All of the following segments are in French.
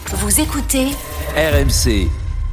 Vous écoutez RMC.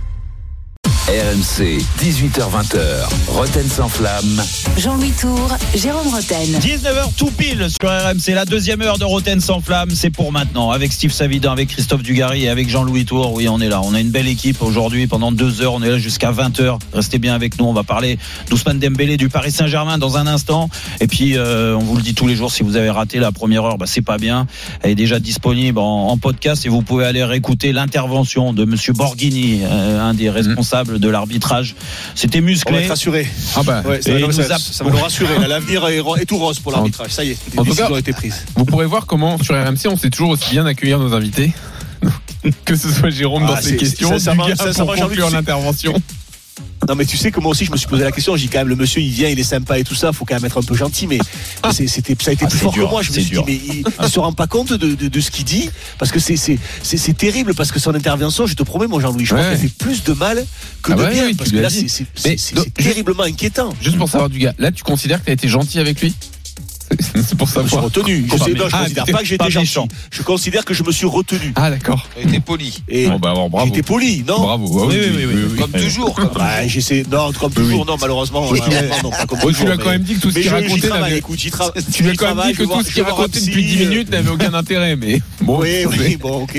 RMC, 18h-20h, Roten sans flamme. Jean-Louis Tour, Jérôme Roten. 19h tout pile sur RMC, la deuxième heure de Roten sans flamme, c'est pour maintenant. Avec Steve Savidan, avec Christophe Dugarry et avec Jean-Louis Tour. Oui, on est là. On a une belle équipe aujourd'hui pendant 2 heures. On est là jusqu'à 20h. Restez bien avec nous. On va parler d'Ousmane Dembélé du Paris Saint-Germain dans un instant. Et puis, on vous le dit tous les jours, si vous avez raté la première heure, c'est pas bien. Elle est déjà disponible en podcast et vous pouvez aller réécouter l'intervention de Monsieur Borghini, un des responsables de l'arbitrage. C'était musclé. On va être rassuré. Ah bah, ouais, ça va nous rassurer. L'avenir est tout rose pour l'arbitrage. Ça y est, les décisions ont été prises. Vous pourrez voir comment sur RMC on sait toujours aussi bien accueillir nos invités. Que ce soit Jérôme dans ses questions, ça pour conclure l'intervention. Non mais tu sais que moi aussi je me suis posé la question, j'ai dit quand même le monsieur il vient, il est sympa et tout ça, faut quand même être un peu gentil, mais ça a été plus fort dur, que moi. Je me suis dit mais il se rend pas compte de ce qu'il dit, parce que c'est terrible, parce que son intervention, je te promets mon Jean-Louis, je crois qu'elle fait plus de mal que de bien, parce que là c'est terriblement inquiétant. Juste pour savoir du gars, là tu considères que tu as été gentil avec lui? C'est pour ça que je me suis retenu. Je considère pas que j'étais gentil. Je considère que je me suis retenu. Ah d'accord. Il était poli. Bravo. J'étais poli, non? Bravo. Oui. Comme toujours. J'essaie. Non, comme toujours, non, malheureusement. Non, pas comme toujours. Tu lui as quand même dit que tout ce qu'il racontait n'avait. Tu lui as quand même dit que tout ce qu'il racontait depuis 10 minutes n'avait aucun intérêt, mais bon. Oui, bon, ok.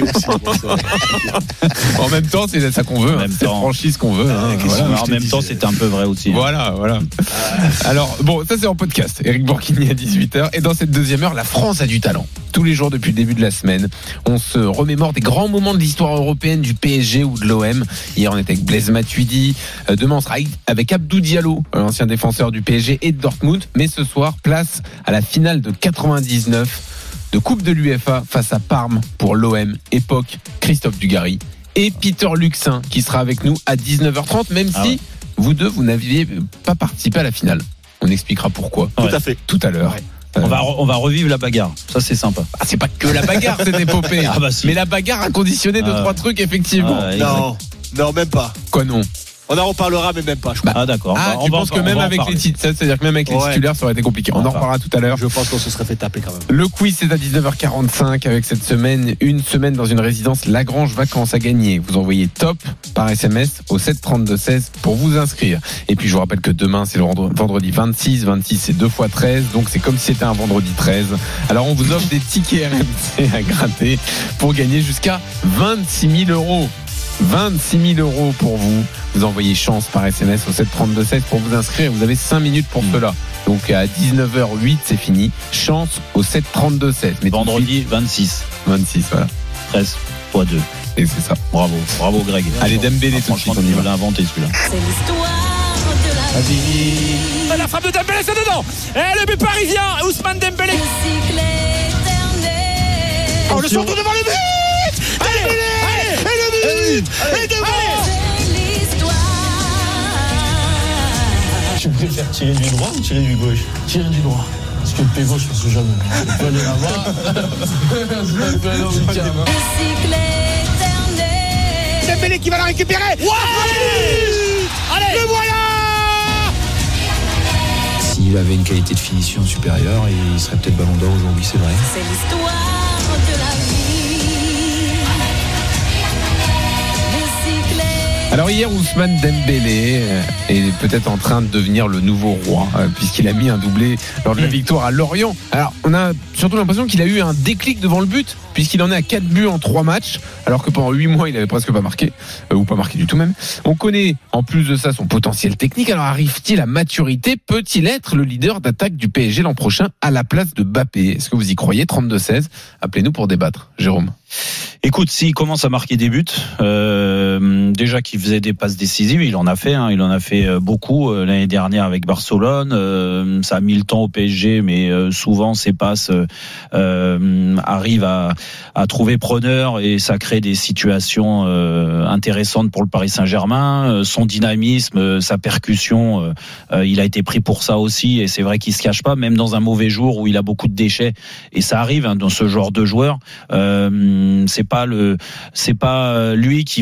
En même temps, c'est ça qu'on veut. C'est franchise qu'on veut. En même temps, c'était un peu vrai aussi. Voilà. Alors, bon, ça c'est en podcast. Eric Borghini à 18h. Et dans cette deuxième heure, la France a du talent. Tous les jours depuis le début de la semaine, on se remémore des grands moments de l'histoire européenne du PSG ou de l'OM. Hier, on était avec Blaise Matuidi. Demain, on sera avec Abdou Diallo, l'ancien défenseur du PSG et de Dortmund. Mais ce soir, place à la finale de 99 de Coupe de l'UEFA face à Parme pour l'OM. Époque Christophe Dugarry et Peter Luxin qui sera avec nous à 19h30, même si vous deux, vous n'aviez pas participé à la finale. On expliquera pourquoi. Tout à fait. Tout à l'heure. Ouais. On va revivre la bagarre. Ça, c'est sympa. C'est pas que la bagarre, cette épopée. Si. Mais la bagarre a conditionné 2-3 trucs, effectivement. Non, même pas. Quoi, non? On en reparlera, mais même pas, je crois. D'accord. Tu penses que même avec les titres, c'est-à-dire que même avec les titulaires, ça aurait été compliqué. On en reparlera tout à l'heure. Je pense qu'on se serait fait taper quand même. Le quiz, c'est à 19h45 avec cette semaine. Une semaine dans une résidence Lagrange Vacances à gagner. Vous envoyez TOP par SMS au 732-16 pour vous inscrire. Et puis, je vous rappelle que demain, c'est le vendredi 26. 26, c'est 2 x 13. Donc, c'est comme si c'était un vendredi 13. Alors, on vous offre des tickets RMC à gratter pour gagner jusqu'à 26 000 euros. 26 000 euros pour vous. Vous envoyez chance par SMS au 732-16 pour vous inscrire. Vous avez 5 minutes pour cela. Donc à 19h08, c'est fini. Chance au 732-16. Mais vendredi 26, voilà. 13 x 2. Et c'est ça. Bravo Greg. Allez, Dembélé tout de suite, on y va. On l'a inventé celui-là. C'est l'histoire de la vie. La frappe de Dembélé, c'est dedans. Et le but parisien, Ousmane Dembélé. Le cycle éternel. Le centre devant le but. Allez. Et devant. C'est l'histoire. Tu préfères tirer du droit ou tirer du gauche? Tirer du droit. Parce que le pied gauche, je sais jamais. Je peux aller là-bas. Je peux aller au week-end. Le cycle éternel. Dembélé qui va la récupérer. Allez, le voilà. S'il avait une qualité de finition supérieure, il serait peut-être Ballon d'Or aujourd'hui, c'est vrai. C'est l'histoire de la vie. Alors hier, Ousmane Dembélé est peut-être en train de devenir le nouveau roi, puisqu'il a mis un doublé lors de la victoire à Lorient. Alors on a surtout l'impression qu'il a eu un déclic devant le but, puisqu'il en est à 4 buts en 3 matchs, alors que pendant 8 mois il avait presque pas marqué, ou pas marqué du tout même. On connaît en plus de ça son potentiel technique. Alors arrive-t-il à maturité? Peut-il être le leader d'attaque du PSG l'an prochain à la place de Mbappé? Est-ce que vous y croyez? 32-16, appelez-nous pour débattre. Jérôme. Écoute, s'il commence à marquer des buts, déjà qu'il faisait des passes décisives, il en a fait beaucoup l'année dernière avec Barcelone. Ça a mis le temps au PSG, mais souvent ces passes arrivent à trouver preneur et ça crée des situations intéressantes pour le Paris Saint-Germain. Son dynamisme, sa percussion, il a été pris pour ça aussi, et c'est vrai qu'il se cache pas, même dans un mauvais jour où il a beaucoup de déchets, et ça arrive dans ce genre de joueur. C'est pas lui qui va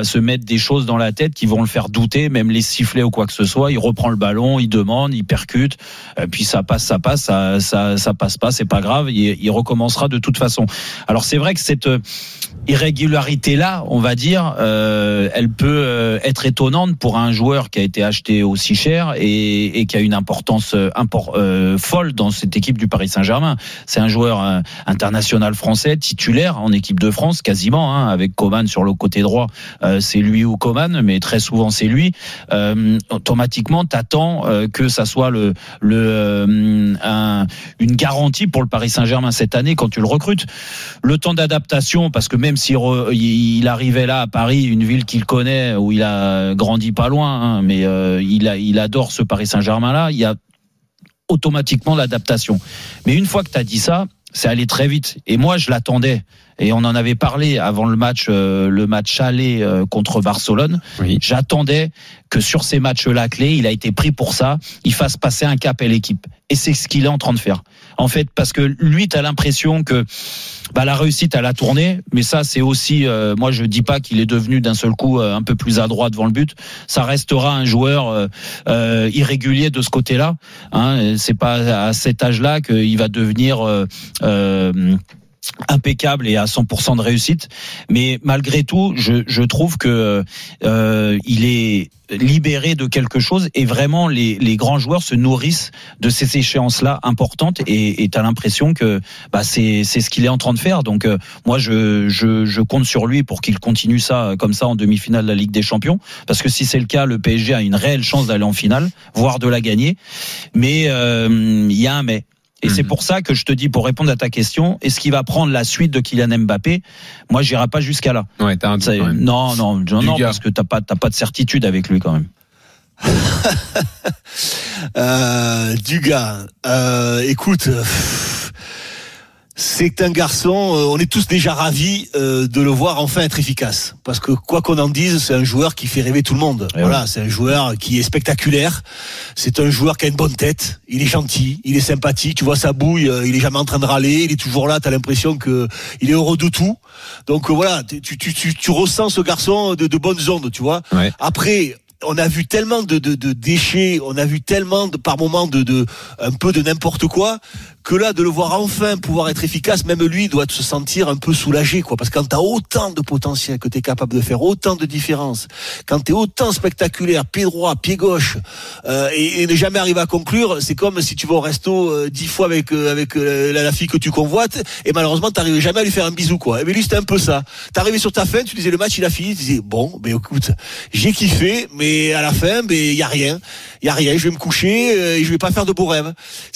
se mettre des choses dans la tête qui vont le faire douter, même les sifflets ou quoi que ce soit. Il reprend le ballon, il demande, il percute, puis ça passe, ça passe pas, c'est pas grave, il recommencera de toute façon. Alors c'est vrai que cette irrégularité là, on va dire, elle peut être étonnante pour un joueur qui a été acheté aussi cher et qui a une importance folle dans cette équipe du Paris Saint-Germain. C'est un joueur international français, titulaire en équipe de France quasiment, avec Coman sur le côté droit, c'est lui ou Coman, mais très souvent c'est lui. Automatiquement t'attends que ça soit une garantie pour le Paris Saint-Germain cette année quand tu le recrutes. Le temps d'adaptation, parce que même s'il arrivait là à Paris, une ville qu'il connaît, où il a grandi pas loin, mais il adore ce Paris Saint-Germain là, il y a automatiquement l'adaptation. Mais une fois que tu as dit ça, c'est allé très vite. Et moi, je l'attendais. Et on en avait parlé avant le match aller contre Barcelone. Oui. J'attendais que sur ces matchs-là clés, il a été pris pour ça, il fasse passer un cap à l'équipe. Et c'est ce qu'il est en train de faire. En fait, parce que lui, t'as l'impression que la réussite, elle a tourné, mais ça, c'est aussi, moi, je dis pas qu'il est devenu d'un seul coup un peu plus adroit devant le but. Ça restera un joueur irrégulier de ce côté-là. C'est pas à cet âge-là qu'il va devenir impeccable et à 100% de réussite, mais malgré tout, je trouve que il est libéré de quelque chose et vraiment les grands joueurs se nourrissent de ces échéances-là importantes et t'as l'impression que c'est ce qu'il est en train de faire. Donc moi je compte sur lui pour qu'il continue ça comme ça en demi-finale de la Ligue des Champions, parce que si c'est le cas, le PSG a une réelle chance d'aller en finale, voire de la gagner. Mais il y a un mais. Et c'est pour ça que je te dis, pour répondre à ta question, est-ce qu'il va prendre la suite de Kylian Mbappé? Moi, j'irai pas jusqu'à là. Ouais, t'as un doute quand même. Non, parce que t'as pas de certitude avec lui quand même. Dugas, écoute, c'est un garçon, on est tous déjà ravis de le voir enfin être efficace. Parce que quoi qu'on en dise, c'est un joueur qui fait rêver tout le monde. Et voilà, c'est un joueur qui est spectaculaire. C'est un joueur qui a une bonne tête. Il est gentil, il est sympathique. Tu vois sa bouille, il est jamais en train de râler. Il est toujours là. T'as l'impression que il est heureux de tout. Donc voilà, tu ressens ce garçon de bonnes ondes, tu vois. Ouais. Après, on a vu tellement de déchets, on a vu tellement par moments un peu de n'importe quoi, que là, de le voir enfin pouvoir être efficace, même lui doit se sentir un peu soulagé, quoi. Parce que quand t'as autant de potentiel, que t'es capable de faire autant de différences, quand t'es autant spectaculaire, pied droit, pied gauche, et ne jamais arriver à conclure, c'est comme si tu vas au resto 10 fois avec la fille que tu convoites, et malheureusement t'arrivais jamais à lui faire un bisou, quoi. Et bien lui, c'était un peu ça. T'arrivais sur ta fin, tu disais le match il a fini, tu disais bon, ben écoute, j'ai kiffé, mais à la fin, ben y a rien, je vais me coucher, et je vais pas faire de beaux rêves.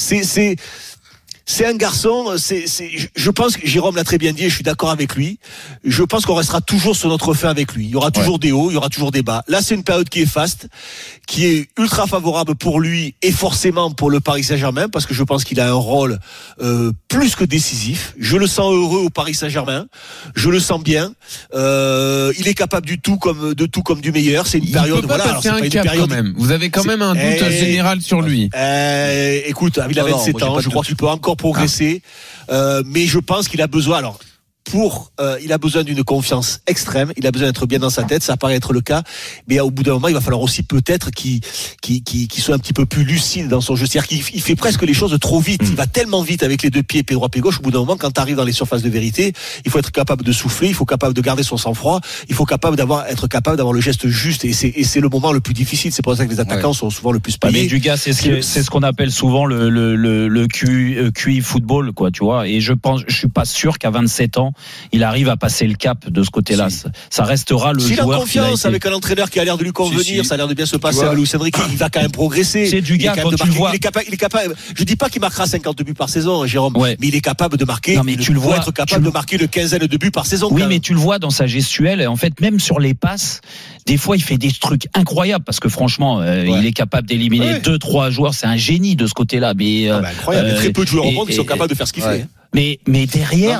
C'est un garçon, je pense que Jérôme l'a très bien dit et je suis d'accord avec lui. Je pense qu'on restera toujours sur notre fin avec lui. Il y aura toujours des hauts, il y aura toujours des bas. Là, c'est une période qui est faste, qui est ultra favorable pour lui et forcément pour le Paris Saint-Germain, parce que je pense qu'il a un rôle plus que décisif. Je le sens heureux au Paris Saint-Germain. Je le sens bien. Il est capable de tout comme du meilleur. C'est une période. Il peut pas passer un cap quand même. Vous avez quand même un doute général sur lui. Écoute, il a 27 ans. Je crois qu'il peut encore progresser, mais je pense qu'il a besoin. Alors, il a besoin d'une confiance extrême, il a besoin d'être bien dans sa tête, ça paraît être le cas, mais au bout d'un moment il va falloir aussi peut-être qu'il soit un petit peu plus lucide dans son jeu, c'est-à-dire qu'il fait presque les choses trop vite, il va tellement vite avec les deux pieds, pied droit, pied gauche, au bout d'un moment quand tu arrives dans les surfaces de vérité, il faut être capable de souffler, il faut être capable de garder son sang-froid, il faut être capable d'avoir le geste juste, et c'est le moment le plus difficile, c'est pour ça que les attaquants sont souvent le plus payés. Mais du gars, c'est ce qu'on appelle souvent le QI football, quoi, tu vois, et je suis pas sûr qu'à 27 ans il arrive à passer le cap de ce côté-là. Ça restera le joueur. S'il a confiance avec un entraîneur qui a l'air de lui convenir, ça a l'air de bien se passer avec Luis Enrique, il va quand même progresser. C'est du gars quand tu vois. Il est capable. Je dis pas qu'il marquera 50 buts par saison, Jérôme, mais il est capable de marquer. Non, mais tu le vois être capable de marquer le quinzaine de buts par saison. Oui, mais tu le vois dans sa gestuelle. Et en fait, même sur les passes, des fois, il fait des trucs incroyables parce que franchement, il est capable d'éliminer 2-3 joueurs. C'est un génie de ce côté-là. Mais incroyable. Il y a très peu de joueurs au monde qui sont capables de faire ce qu'il fait. Mais derrière,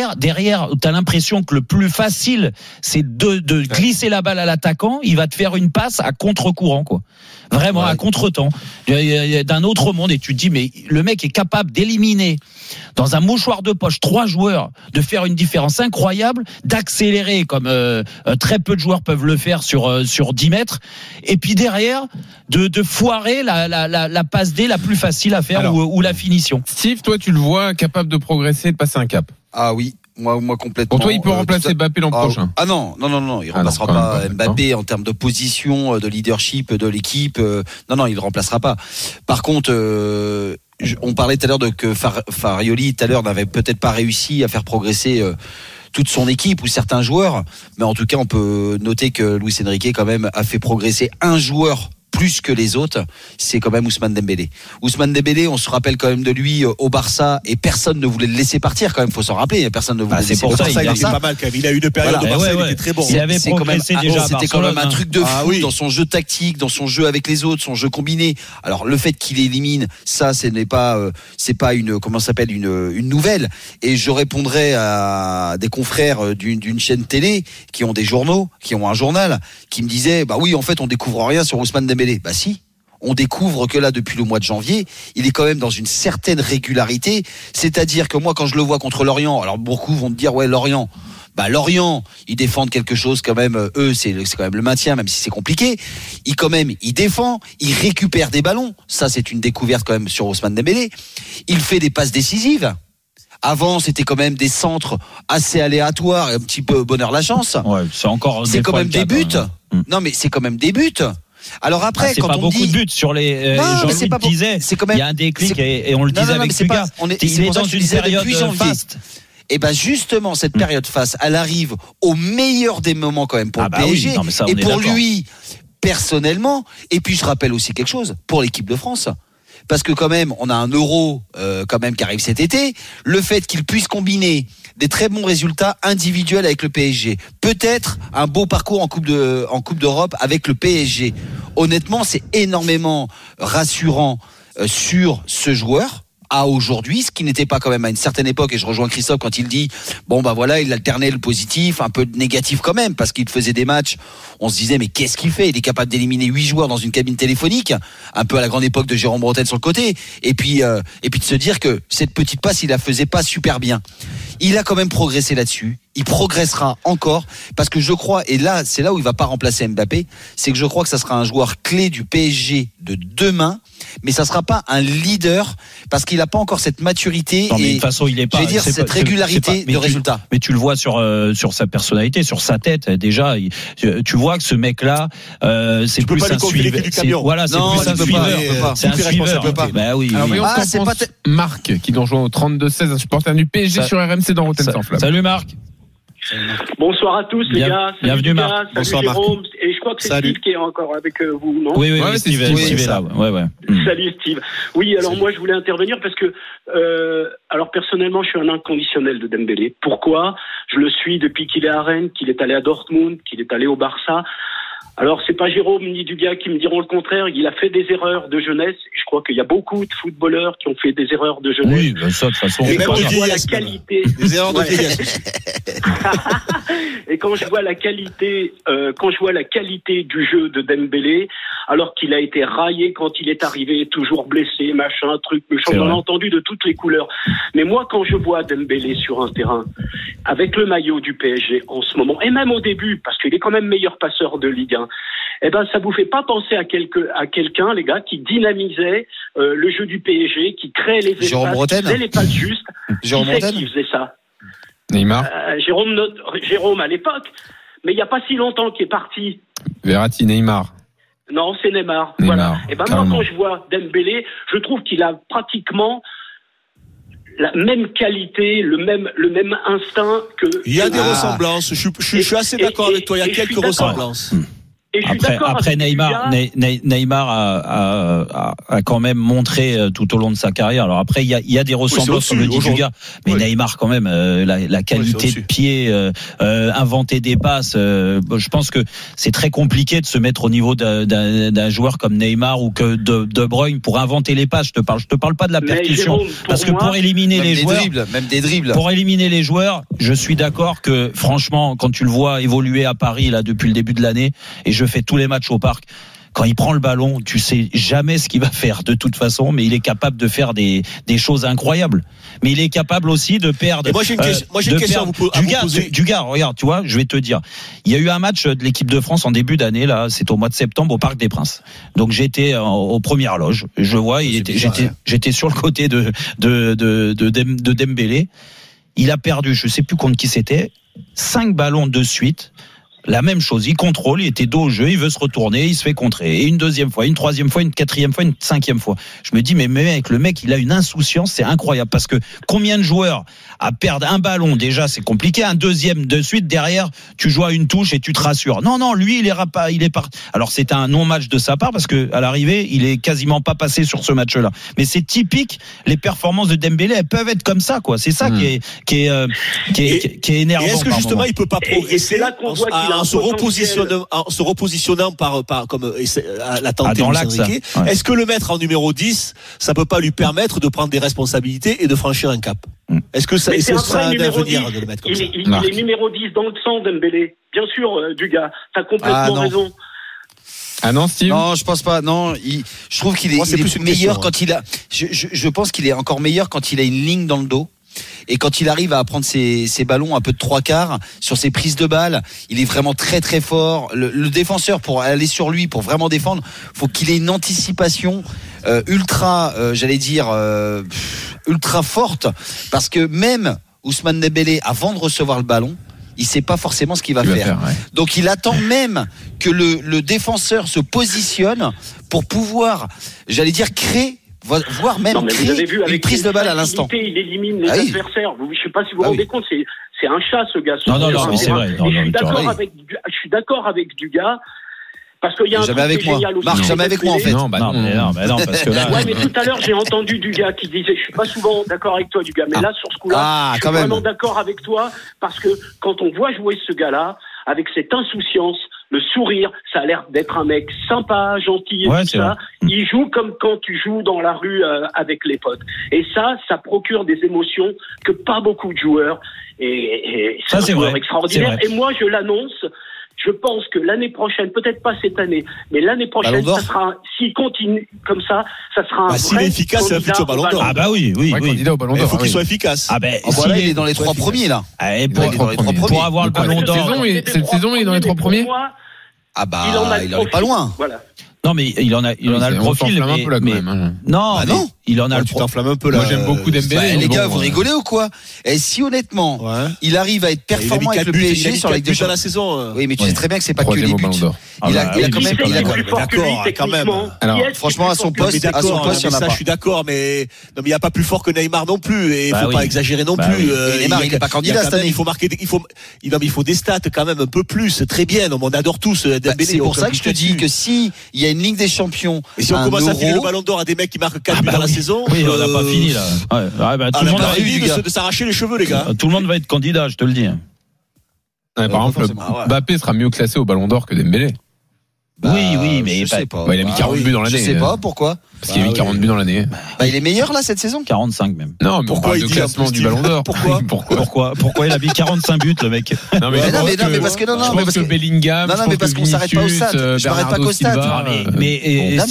t'as l'impression que le plus facile, c'est de glisser la balle à l'attaquant. Il va te faire une passe à contre-courant, quoi. Vraiment, à contre-temps. D'un autre monde. Et tu te dis, mais le mec est capable d'éliminer dans un mouchoir de poche 3 joueurs, de faire une différence incroyable, d'accélérer comme très peu de joueurs peuvent le faire sur 10 mètres. Et puis derrière, de foirer la passe D la plus facile à faire. Alors, ou la finition. Steve, toi, tu le vois capable de progresser, de passer un cap? Ah oui. Moi complètement. Pour toi, il peut remplacer Mbappé l'an prochain. Non, il remplacera pas Mbappé en termes de position, de leadership de l'équipe. Non, il le remplacera pas. Par contre, on parlait tout à l'heure que Farioli tout à l'heure n'avait peut-être pas réussi à faire progresser toute son équipe ou certains joueurs, mais en tout cas, on peut noter que Luis Enrique quand même a fait progresser un joueur plus que les autres, c'est quand même Ousmane Dembélé. Ousmane Dembélé, on se rappelle quand même de lui au Barça et personne ne voulait le laisser partir quand même, faut s'en rappeler, personne ne voulait le laisser partir. C'est pour ça il était pas mal quand même. Il a eu une période au Barça, il était très bon. Il avait progressé déjà. C'était quand même un truc de fou dans son jeu tactique, dans son jeu avec les autres, son jeu combiné. Alors le fait qu'il élimine, ça c'est pas une une nouvelle. Et je répondrai à des confrères d'une chaîne télé qui ont des journaux, qui ont un journal, qui me disaient bah oui en fait on découvre rien sur Ousmane Dembélé. Bah si, on découvre que là depuis le mois de janvier, il est quand même dans une certaine régularité, c'est-à-dire que moi quand je le vois contre Lorient, alors beaucoup vont te dire ouais Lorient, ils défendent quelque chose quand même, eux c'est quand même le maintien même si c'est compliqué, il défend, il récupère des ballons, ça c'est une découverte quand même sur Ousmane Dembélé, il fait des passes décisives. Avant, c'était quand même des centres assez aléatoires et un petit peu bonheur la chance. Ouais, c'est quand même des buts. Non, mais c'est quand même des buts. Alors après, c'est quand pas on beaucoup dit... de buts sur les. Jean-Louis disait, il y a un déclic et on le disait avec Puga. Il est dans une période faste. Et ben justement, cette période faste, elle arrive au meilleur des moments quand même pour le PSG et pour lui personnellement. Et puis je rappelle aussi quelque chose pour l'équipe de France. Parce que quand même, on a un Euro quand même qui arrive cet été. Le fait qu'il puisse combiner des très bons résultats individuels avec le PSG, peut-être un beau parcours en Coupe d'Europe avec le PSG. Honnêtement, c'est énormément rassurant sur ce joueur à aujourd'hui, ce qui n'était pas quand même à une certaine époque, et je rejoins Christophe quand il dit il alternait le positif, un peu de négatif quand même, parce qu'il faisait des matchs, on se disait mais qu'est-ce qu'il fait, il est capable d'éliminer 8 joueurs dans une cabine téléphonique, un peu à la grande époque de Jérôme Bretagne sur le côté, et puis de se dire que cette petite passe il la faisait pas super bien. Il a quand même progressé là-dessus, il progressera encore, parce que je crois, et là c'est là où il va pas remplacer Mbappé, c'est que je crois que ça sera un joueur clé du PSG de demain, mais ça sera pas un leader parce qu'il a pas encore cette maturité de toute façon il est pas, cette régularité de résultats. Mais tu le vois sur sa personnalité, sur sa tête déjà, tu vois que ce mec là c'est plus un suiveur. C'est un suiveur. Bah oui. Alors c'est pas Marc qui nous rejoint au 32-16, un supporter du PSG sur RMC dans Rotten sans flamme. Salut Marc. Bonsoir à tous les gars. Bienvenue Marc. Salut Jérôme. Et je crois que c'est Steve qui est encore avec vous, non? Oui, Steve est là. Ouais. Salut Steve. Oui, alors moi je voulais intervenir parce que alors personnellement je suis un inconditionnel de Dembélé. Pourquoi? Je le suis depuis qu'il est à Rennes, qu'il est allé à Dortmund, qu'il est allé au Barça. Alors, c'est pas Jérôme ni Dugas qui me diront le contraire. Il a fait des erreurs de jeunesse. Je crois qu'il y a beaucoup de footballeurs qui ont fait des erreurs de jeunesse. Oui, ben ça, de toute façon. Et quand je vois la qualité, des erreurs de vieillesse. Et quand je vois la qualité, du jeu de Dembélé, alors qu'il a été raillé quand il est arrivé, toujours blessé, machin, truc, on a entendu de toutes les couleurs. Mais moi, quand je vois Dembélé sur un terrain, avec le maillot du PSG en ce moment, et même au début, parce qu'il est quand même meilleur passeur de Ligue 1, eh ben, ça vous fait pas penser à quelqu'un, les gars, qui dynamisait le jeu du PSG, qui créait les espaces, qui faisait les passes justes. Qui faisait ça? Neymar. Jérôme à l'époque, mais il n'y a pas si longtemps qu'il est parti. Verratti, Neymar. Non, c'est Neymar. Voilà. Et ben moi, quand je vois Dembélé, je trouve qu'il a pratiquement la même qualité, le même instinct que. Il y a des ressemblances. Je suis assez d'accord avec toi. Il y a quelques ressemblances. Et je suis d'accord après avec Neymar a quand même montré tout au long de sa carrière. Alors après, il y a des ressemblances, comme le dit Dugas, mais Neymar quand même, la qualité de pied, inventer des passes. Je pense que c'est très compliqué de se mettre au niveau d'un joueur comme Neymar ou que De Bruyne pour inventer les passes. Je te parle pas de la percussion, parce que pour éliminer les joueurs, même des dribbles. Pour éliminer les joueurs, je suis d'accord que franchement, quand tu le vois évoluer à Paris là depuis le début de l'année, et je fais tous les matchs au parc, quand il prend le ballon, tu sais jamais ce qu'il va faire de toute façon, mais il est capable de faire des choses incroyables. Mais il est capable aussi de perdre. Et moi j'ai une question à vous poser. Dugas, regarde, tu vois, je vais te dire. Il y a eu un match de l'équipe de France en début d'année, là, c'est au mois de septembre au Parc des Princes. Donc j'étais aux premières loges. Je vois, j'étais sur le côté de Dembélé. Il a perdu, je sais plus contre qui c'était, 5 ballons de suite. La même chose, il contrôle, il était dos au jeu, il veut se retourner, il se fait contrer. Et une deuxième fois, une troisième fois, une quatrième fois, une cinquième fois. Je me dis, mais mec, le mec, il a une insouciance, c'est incroyable. Parce que combien de joueurs à perdre un ballon, déjà, c'est compliqué. Un deuxième de suite, derrière, tu joues à une touche et tu te rassures. Non, lui, il est parti. Alors, c'est un non-match de sa part parce que, à l'arrivée, il est quasiment pas passé sur ce match-là. Mais c'est typique, les performances de Dembélé, elles peuvent être comme ça, quoi. C'est ça qui est énervant. Et est-ce que justement, il peut pas progresser en se repositionnant comme l'a tenté Luis Enrique. Est-ce que le mettre en numéro 10, ça peut pas lui permettre de prendre des responsabilités et de franchir un cap? Est-ce que ça a un avenir de le mettre comme ça? Il est numéro 10 dans le sang, Dembélé. Bien sûr, Dugas, t'as complètement raison. Ah non, Steve? Non, je pense pas. Non, je trouve qu'il est meilleur quand il a. Je pense qu'il est encore meilleur quand il a une ligne dans le dos. Et quand il arrive à prendre ses ballons un peu de 3/4 sur ses prises de balles, il est vraiment très très fort. Le défenseur, pour aller sur lui, pour vraiment défendre, faut qu'il ait une anticipation ultra forte, parce que même Ousmane Dembélé, avant de recevoir le ballon, il sait pas forcément ce qu'il va faire. Donc il attend même que le défenseur se positionne pour pouvoir, créer, voire même créer une prise de balle à l'instant. Il élimine les adversaires. Je sais pas si vous vous rendez compte, c'est un chat, ce gars. Non, mais c'est vrai. Je suis d'accord avec Dugas. Parce qu'il y a un truc génial aussi. Marc, jamais avec moi, en fait. Non, parce que là. Ouais, mais tout à l'heure, j'ai entendu Dugas qui disait, je suis pas souvent d'accord avec toi, Dugas, mais là, sur ce coup-là, je suis vraiment d'accord avec toi, parce que quand on voit jouer ce gars-là, avec cette insouciance, le sourire, ça a l'air d'être un mec sympa, gentil et tout ça. Il joue comme quand tu joues dans la rue avec les potes. Et ça procure des émotions que pas beaucoup de joueurs. Et c'est un joueur extraordinaire. Et moi, je l'annonce. Je pense que l'année prochaine, peut-être pas cette année, mais l'année prochaine, ça sera, s'il continue comme ça sera un vrai s'il est efficace, c'est un futur Ballon d'Or. Ah bah oui. Candidat au Ballon d'Or. Il faut qu'il soit efficace. Ah ben, voilà, il est dans les 3 premiers, là. Pour avoir le Ballon d'Or. Cette saison, il est dans les 3 premiers? Ah bah, il en est pas loin. Voilà. Non, mais il en a le profil. Un peu là, quand même. Non, il en a le tu t'enflammes un peu là. Moi, j'aime beaucoup Dembélé. Les gars, vous rigolez ou quoi? Et si honnêtement, il arrive à être performant avec le PSG sur la Ligue des Champions la saison. Oui, mais tu sais très bien que c'est pas que les buts. Il a quand même. Alors, franchement, à son poste, il y en a pas. Je suis d'accord, mais il n'y a pas plus fort que Neymar non plus, et il faut pas exagérer non plus. Neymar, il n'est pas candidat cette année. Il faut des stats quand même un peu plus. Très bien, on adore tous Dembélé. C'est pour ça que je te dis que si il y a une Ligue des Champions, et si on commence à filer le Ballon d'Or à des mecs qui marquent 4 buts dans la saison, oui, on n'a pas fini là. Tout le monde va fini de s'arracher les cheveux, les gars. Tout le monde va être candidat, je te le dis. Par exemple, Mbappé sera mieux classé au Ballon d'Or que Dembélé. Oui, mais je sais pas. Il a mis 40 buts dans l'année. Je sais pas pourquoi. Parce qu'il a mis 40 buts dans l'année. Il est meilleur là cette saison. 45 même. Non, mais pourquoi il dit classement du Ballon d'Or? Pourquoi il a mis 45 buts, le mec? Non, mais parce que je pense que Bellingham. Non, mais parce qu'on s'arrête pas au stade. Je m'arrête pas qu'au stade. Mais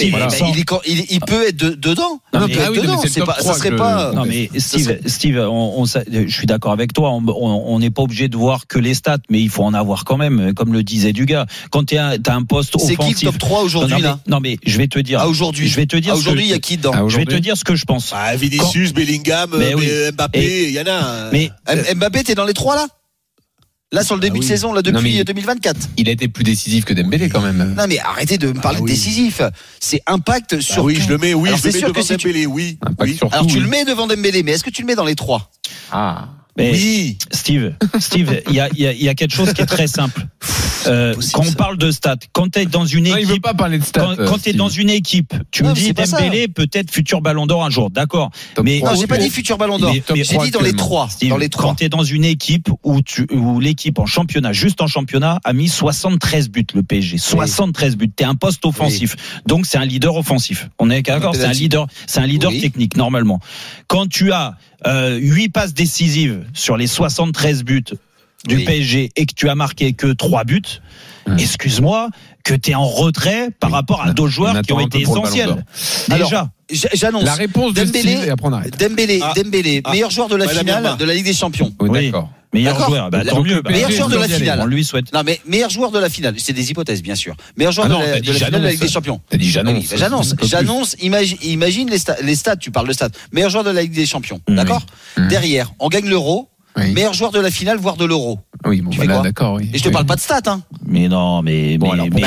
il peut être dedans. Il peut être dedans. Ça serait pas. Non, mais Steve, je suis d'accord avec toi. On n'est pas obligé de voir que les stats, mais il faut en avoir quand même, comme le disait Dugas. Quand t'as un poste offensif. C'est qui le top 3 aujourd'hui là? Non, mais je vais te dire. Aujourd'hui, il y a qui dedans? Je vais te dire ce que je pense. Vinicius, Bellingham, Mbappé, il y en a. Mais Mbappé, t'es dans les 3 là? Là, sur le début de saison, là, depuis 2024. Il a été plus décisif que Dembélé, quand même. Non, mais arrêtez de me parler de décisif. C'est impact sur. Oui, je le mets, je le mets devant Dembélé, oui. Alors, tu le mets devant Dembélé, mais est-ce que tu le mets dans les 3? Mais oui. Steve, il y a quelque chose qui est très simple. quand on parle de stats, quand tu es dans une équipe, il veut pas parler de stats. Quand tu es dans une équipe, tu me dis Dembélé peut-être futur Ballon d'Or un jour, d'accord. Mais non, j'ai pas dit futur Ballon d'Or. J'ai dit dans les 3. Quand tu es dans une équipe où l'équipe en championnat, juste en championnat, a mis 73 buts le PSG. 73 buts. Tu es un poste offensif. Donc c'est un leader offensif. On est d'accord, c'est un leader technique normalement. Quand tu as 8 passes décisives sur les 73 buts du PSG et que tu as marqué que 3 buts, excuse-moi, que tu es en retrait par rapport à d'autres joueurs qui ont été essentiels. Déjà. J'annonce. La réponse de Steve et après on arrête. Dembélé, meilleur joueur de la finale de la Ligue des Champions. Oui, d'accord. Meilleur joueur, tant mieux. Meilleur joueur de la finale. On lui souhaite. Non, mais meilleur joueur de la finale. C'est des hypothèses, bien sûr. Meilleur joueur de la finale de la Ligue des Champions. T'as dit j'annonce. J'annonce. Imagine les stats. Tu parles de stats. Meilleur joueur de la Ligue des Champions. D'accord? Derrière, on gagne l'Euro. Meilleur joueur de la finale, voire de l'Euro. Oui, bon, voilà, d'accord, oui. Et je te parle pas de stats, hein. Mais non, mais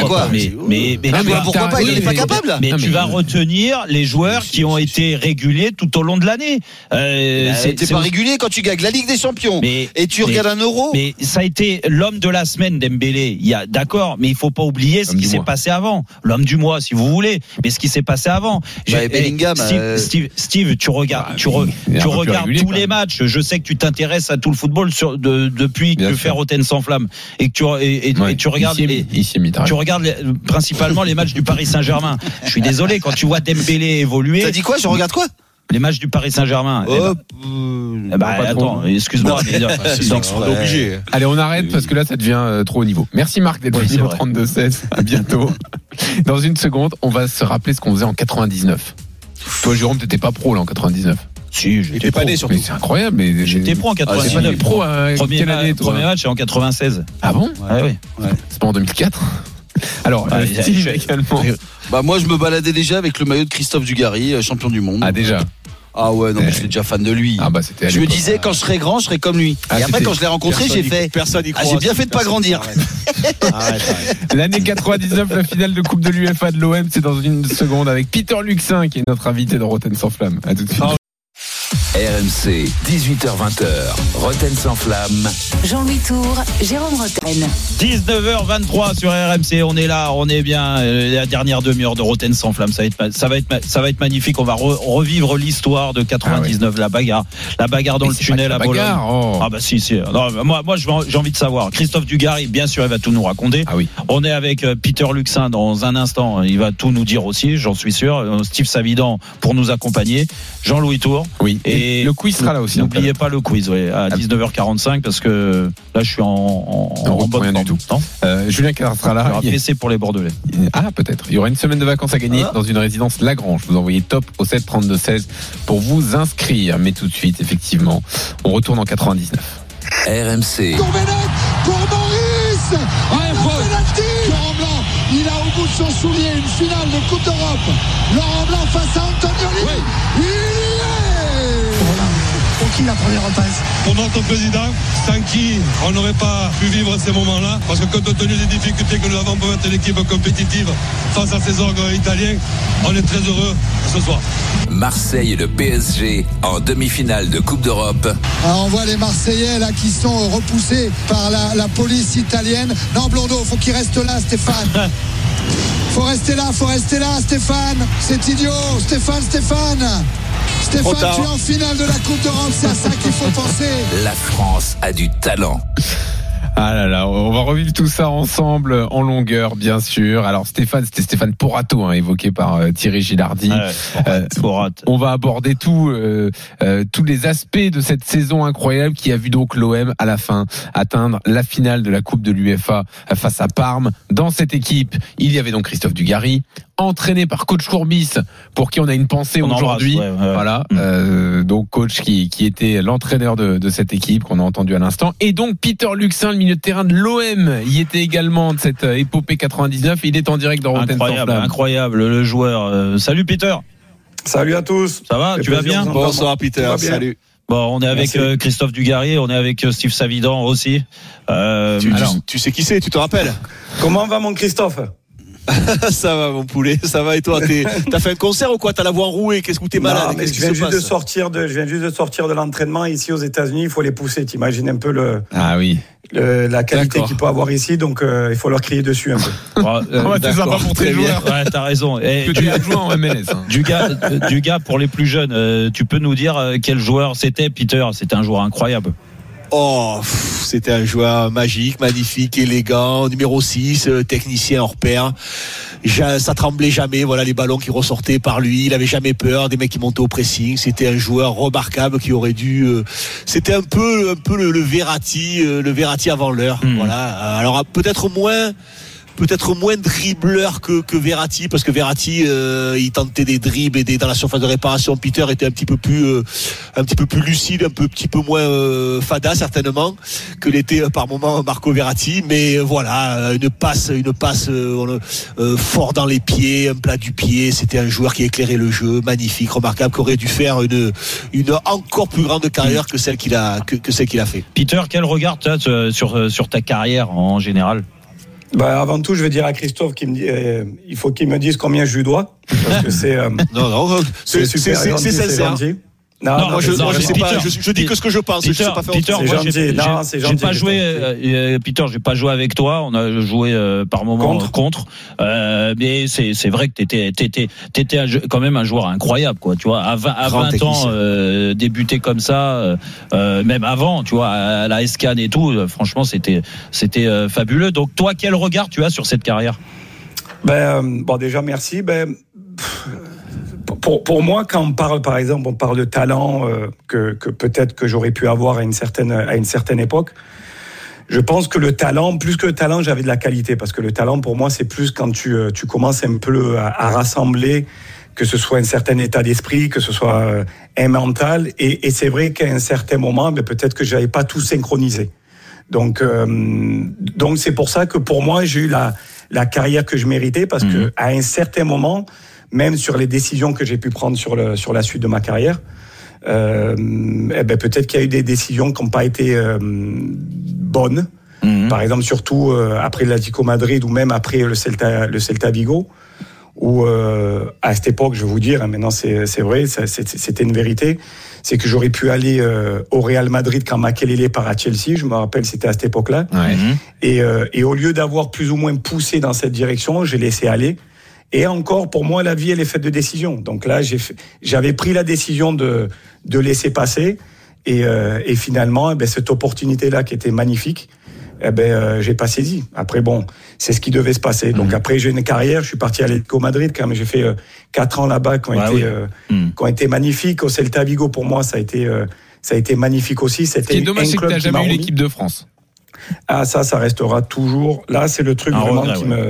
pourquoi pas? Il n'est pas capable. Mais tu vas retenir les joueurs qui ont été réguliers tout au long de l'année. T'es pas régulier quand tu gagnes la Ligue des Champions et tu regardes un Euro. Mais ça a été l'homme de la semaine, Dembélé. D'accord, mais il faut pas oublier ce qui s'est passé avant. L'homme du mois, si vous voulez. Mais ce qui s'est passé avant. Bellingham. Steve, tu regardes tous les matchs. Je sais que tu t'intéresses à tout le football depuis que faire Rotten sans flamme et que tu regardes principalement les matchs du Paris Saint-Germain. Je suis désolé, quand tu vois Dembélé évoluer. T'as dit quoi? Je regarde quoi? Les matchs du Paris Saint-Germain. Attends, excuse-moi. On est obligé. Allez, on arrête parce que là, ça devient trop haut niveau. Merci Marc d'être venu au 32-16. À bientôt. Dans une seconde, on va se rappeler ce qu'on faisait en 99. Toi, Jérôme, t'étais pas pro là en 99. Si, j'étais pas né surtout. Mais c'est incroyable. Mais j'étais pro en 99. Pro premier match en 96. Ah bon? Ouais. C'est pas en 2004. Alors, Steve également. Moi, je me baladais déjà avec le maillot de Christophe Dugarry, champion du monde. Ah déjà. Ah ouais, non, mais j'étais déjà fan de lui. C'était je me disais, quand je serai grand, je serai comme lui. Et après, quand je l'ai rencontré, j'ai fait. J'ai bien fait de pas grandir. Arrête. L'année 99, la finale de Coupe de l'UEFA de l'OM, c'est dans une seconde avec Peter Luxin, qui est notre invité de Rotten sans flamme. À tout de suite. RMC, 18h-20h, Rotten sans flamme. Jean-Louis Tour, Jérôme Rotten. 19h23 sur RMC, on est là, on est bien. La dernière demi-heure de Rotten sans flamme, ça va être magnifique. On va revivre l'histoire de 99, la bagarre dans le tunnel à Bologne. Ah bah si. Non, moi j'ai envie de savoir. Christophe Dugarry, bien sûr, il va tout nous raconter. Ah oui. On est avec Peter Luxin dans un instant. Il va tout nous dire aussi, j'en suis sûr. Steve Savidan pour nous accompagner. Jean-Louis Tour. Oui. Et le quiz sera là aussi. N'oubliez pas le quiz, à 19h45 parce que là je suis en bonne forme. Du tout. Julien Cadre sera là. Il y aura PC pour les Bordelais. Ah peut-être. Il y aura une semaine de vacances à gagner dans une résidence Lagrange. Vous envoyez top au 7 32 16 pour vous inscrire. Mais tout de suite, effectivement, on retourne en 99. RMC. Domenech pour Maurice. Penalty. Laurent Blanc, il a au bout de son soulier une finale de Coupe d'Europe. Laurent Blanc face à Antonioli. Il y est. Pour qui la première passe? Pour notre président, sans qui on n'aurait pas pu vivre ces moments-là, parce que compte tenu des difficultés que nous avons pour mettre l'équipe compétitive face à ces orgues italiens, on est très heureux ce soir. Marseille et le PSG en demi-finale de Coupe d'Europe. Alors on voit les Marseillais là qui sont repoussés par la police italienne. Non, Blondeau, faut qu'il reste là, Stéphane. Faut rester là, Stéphane. C'est idiot, Stéphane. Stéphane, tu es en finale de la Coupe d'Europe, c'est à ça qu'il faut penser. La France a du talent. Ah là là, on va revivre tout ça ensemble en longueur, bien sûr. Alors c'était Stéphane Porato, évoqué par Thierry Gilardi. On va aborder tous les aspects de cette saison incroyable qui a vu donc l'OM à la fin atteindre la finale de la Coupe de l'UEFA face à Parme. Dans cette équipe, il y avait donc Christophe Dugarry, entraîné par coach Courbis, pour qui on a une pensée aujourd'hui. Voilà, donc coach qui était l'entraîneur de cette équipe qu'on a entendu à l'instant. Et donc Peter Luxin, le milieu de terrain de l'OM, y était également de cette épopée 99. Il est en direct dans Rotten sans flamme. Incroyable, le joueur. Salut Peter. Salut à tous. Ça va, tu vas bien? Bonsoir Peter, salut. Bon, on est avec Christophe Dugarry, on est avec Steve Savidan aussi. Tu sais qui c'est, tu te rappelles? Comment va mon Christophe? Ça va mon poulet, ça va et toi t'as fait un concert ou quoi? T'as la voix enrouée, qu'est-ce que t'es malade? Non, mais je viens juste de sortir de l'entraînement ici aux États-Unis, il faut les pousser, t'imagines un peu la qualité qu'il peut avoir ici, donc il faut leur crier dessus un peu. C'est sympa pour tes joueurs. Ouais, t'as raison. Que tu as joué en MLS. Du gars pour les plus jeunes, tu peux nous dire quel joueur c'était, Peter? C'était un joueur incroyable. C'était un joueur magique, magnifique, élégant, numéro 6, technicien hors pair. Ça tremblait jamais, voilà les ballons qui ressortaient par lui, il avait jamais peur, des mecs qui montaient au pressing, c'était un joueur remarquable qui aurait dû c'était un peu le Verratti avant l'heure. Voilà. Alors peut-être moins dribbleur que Verratti, parce que Verratti il tentait des dribbles et dans la surface de réparation. Peter était un petit peu plus lucide, un petit peu moins fada certainement que l'était par moment Marco Verratti, mais voilà, une passe fort dans les pieds, un plat du pied. C'était un joueur qui éclairait le jeu, magnifique, remarquable, qui aurait dû faire une encore plus grande carrière que celle qu'il a fait. Peter, quel regard tu as sur ta carrière en général? Avant tout, je vais dire à Christophe il faut qu'il me dise combien je lui dois, parce que c'est c'est sincère. Non, moi je sais pas. Je dis que ce que je pense. Peter, je sais pas faire Peter, autre chose. J'ai pas joué. Peter, j'ai pas joué avec toi. On a joué par moment contre. Mais c'est vrai que t'étais quand même un joueur incroyable, quoi. Tu vois, à 20 ans, débuter comme ça, même avant, tu vois, à la SCAN et tout. Franchement, c'était fabuleux. Donc toi, quel regard tu as sur cette carrière? Déjà merci. Pour moi, quand on parle, par exemple, on parle de talent que peut-être que j'aurais pu avoir à une certaine époque. Je pense que le talent, plus que le talent, j'avais de la qualité, parce que le talent, pour moi, c'est plus quand tu commences un peu à rassembler, que ce soit un certain état d'esprit, que ce soit un mental, et c'est vrai qu'à un certain moment, peut-être que j'avais pas tout synchronisé. Donc c'est pour ça que pour moi, j'ai eu la carrière que je méritais, parce que à un certain moment, même sur les décisions que j'ai pu prendre sur la suite de ma carrière, peut-être qu'il y a eu des décisions qui n'ont pas été bonnes. Par exemple, surtout après l'Atlético Madrid ou même après le Celta Vigo, où à cette époque, je vais vous dire, maintenant c'est vrai, c'était une vérité, c'est que j'aurais pu aller au Real Madrid quand Makelele part à Chelsea. Je me rappelle, c'était à cette époque-là. Et au lieu d'avoir plus ou moins poussé dans cette direction, j'ai laissé aller. Et encore, pour moi, la vie, elle est faite de décisions. Donc là, j'avais pris la décision de laisser passer. Et finalement, cette opportunité-là qui était magnifique, j'ai pas saisi. Après, c'est ce qui devait se passer. Donc après, j'ai une carrière. Je suis parti à l'Atlético Madrid quand même. J'ai fait 4 ans là-bas qui ont été magnifiques. Au Celta Vigo, pour moi, ça a été magnifique aussi. Ce qui est dommage, c'est que tu n'as jamais eu l'équipe de France. Ah, ça restera toujours. Là, c'est le truc vraiment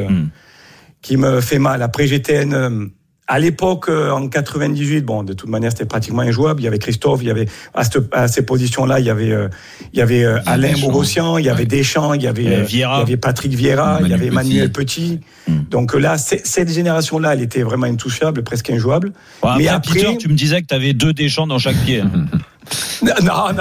qui me fait mal. Après, j'étais à l'époque, en 98, de toute manière, c'était pratiquement injouable. Il y avait Christophe, il y avait, à ces positions-là, il y avait Alain Bogossian, il y avait Deschamps, il y avait Patrick Vieira, il y avait Emmanuel Petit. Donc là, cette génération-là, elle était vraiment intouchable, presque injouable. Mais après, Peter, tu me disais que tu avais 2 Deschamps dans chaque pied. Non.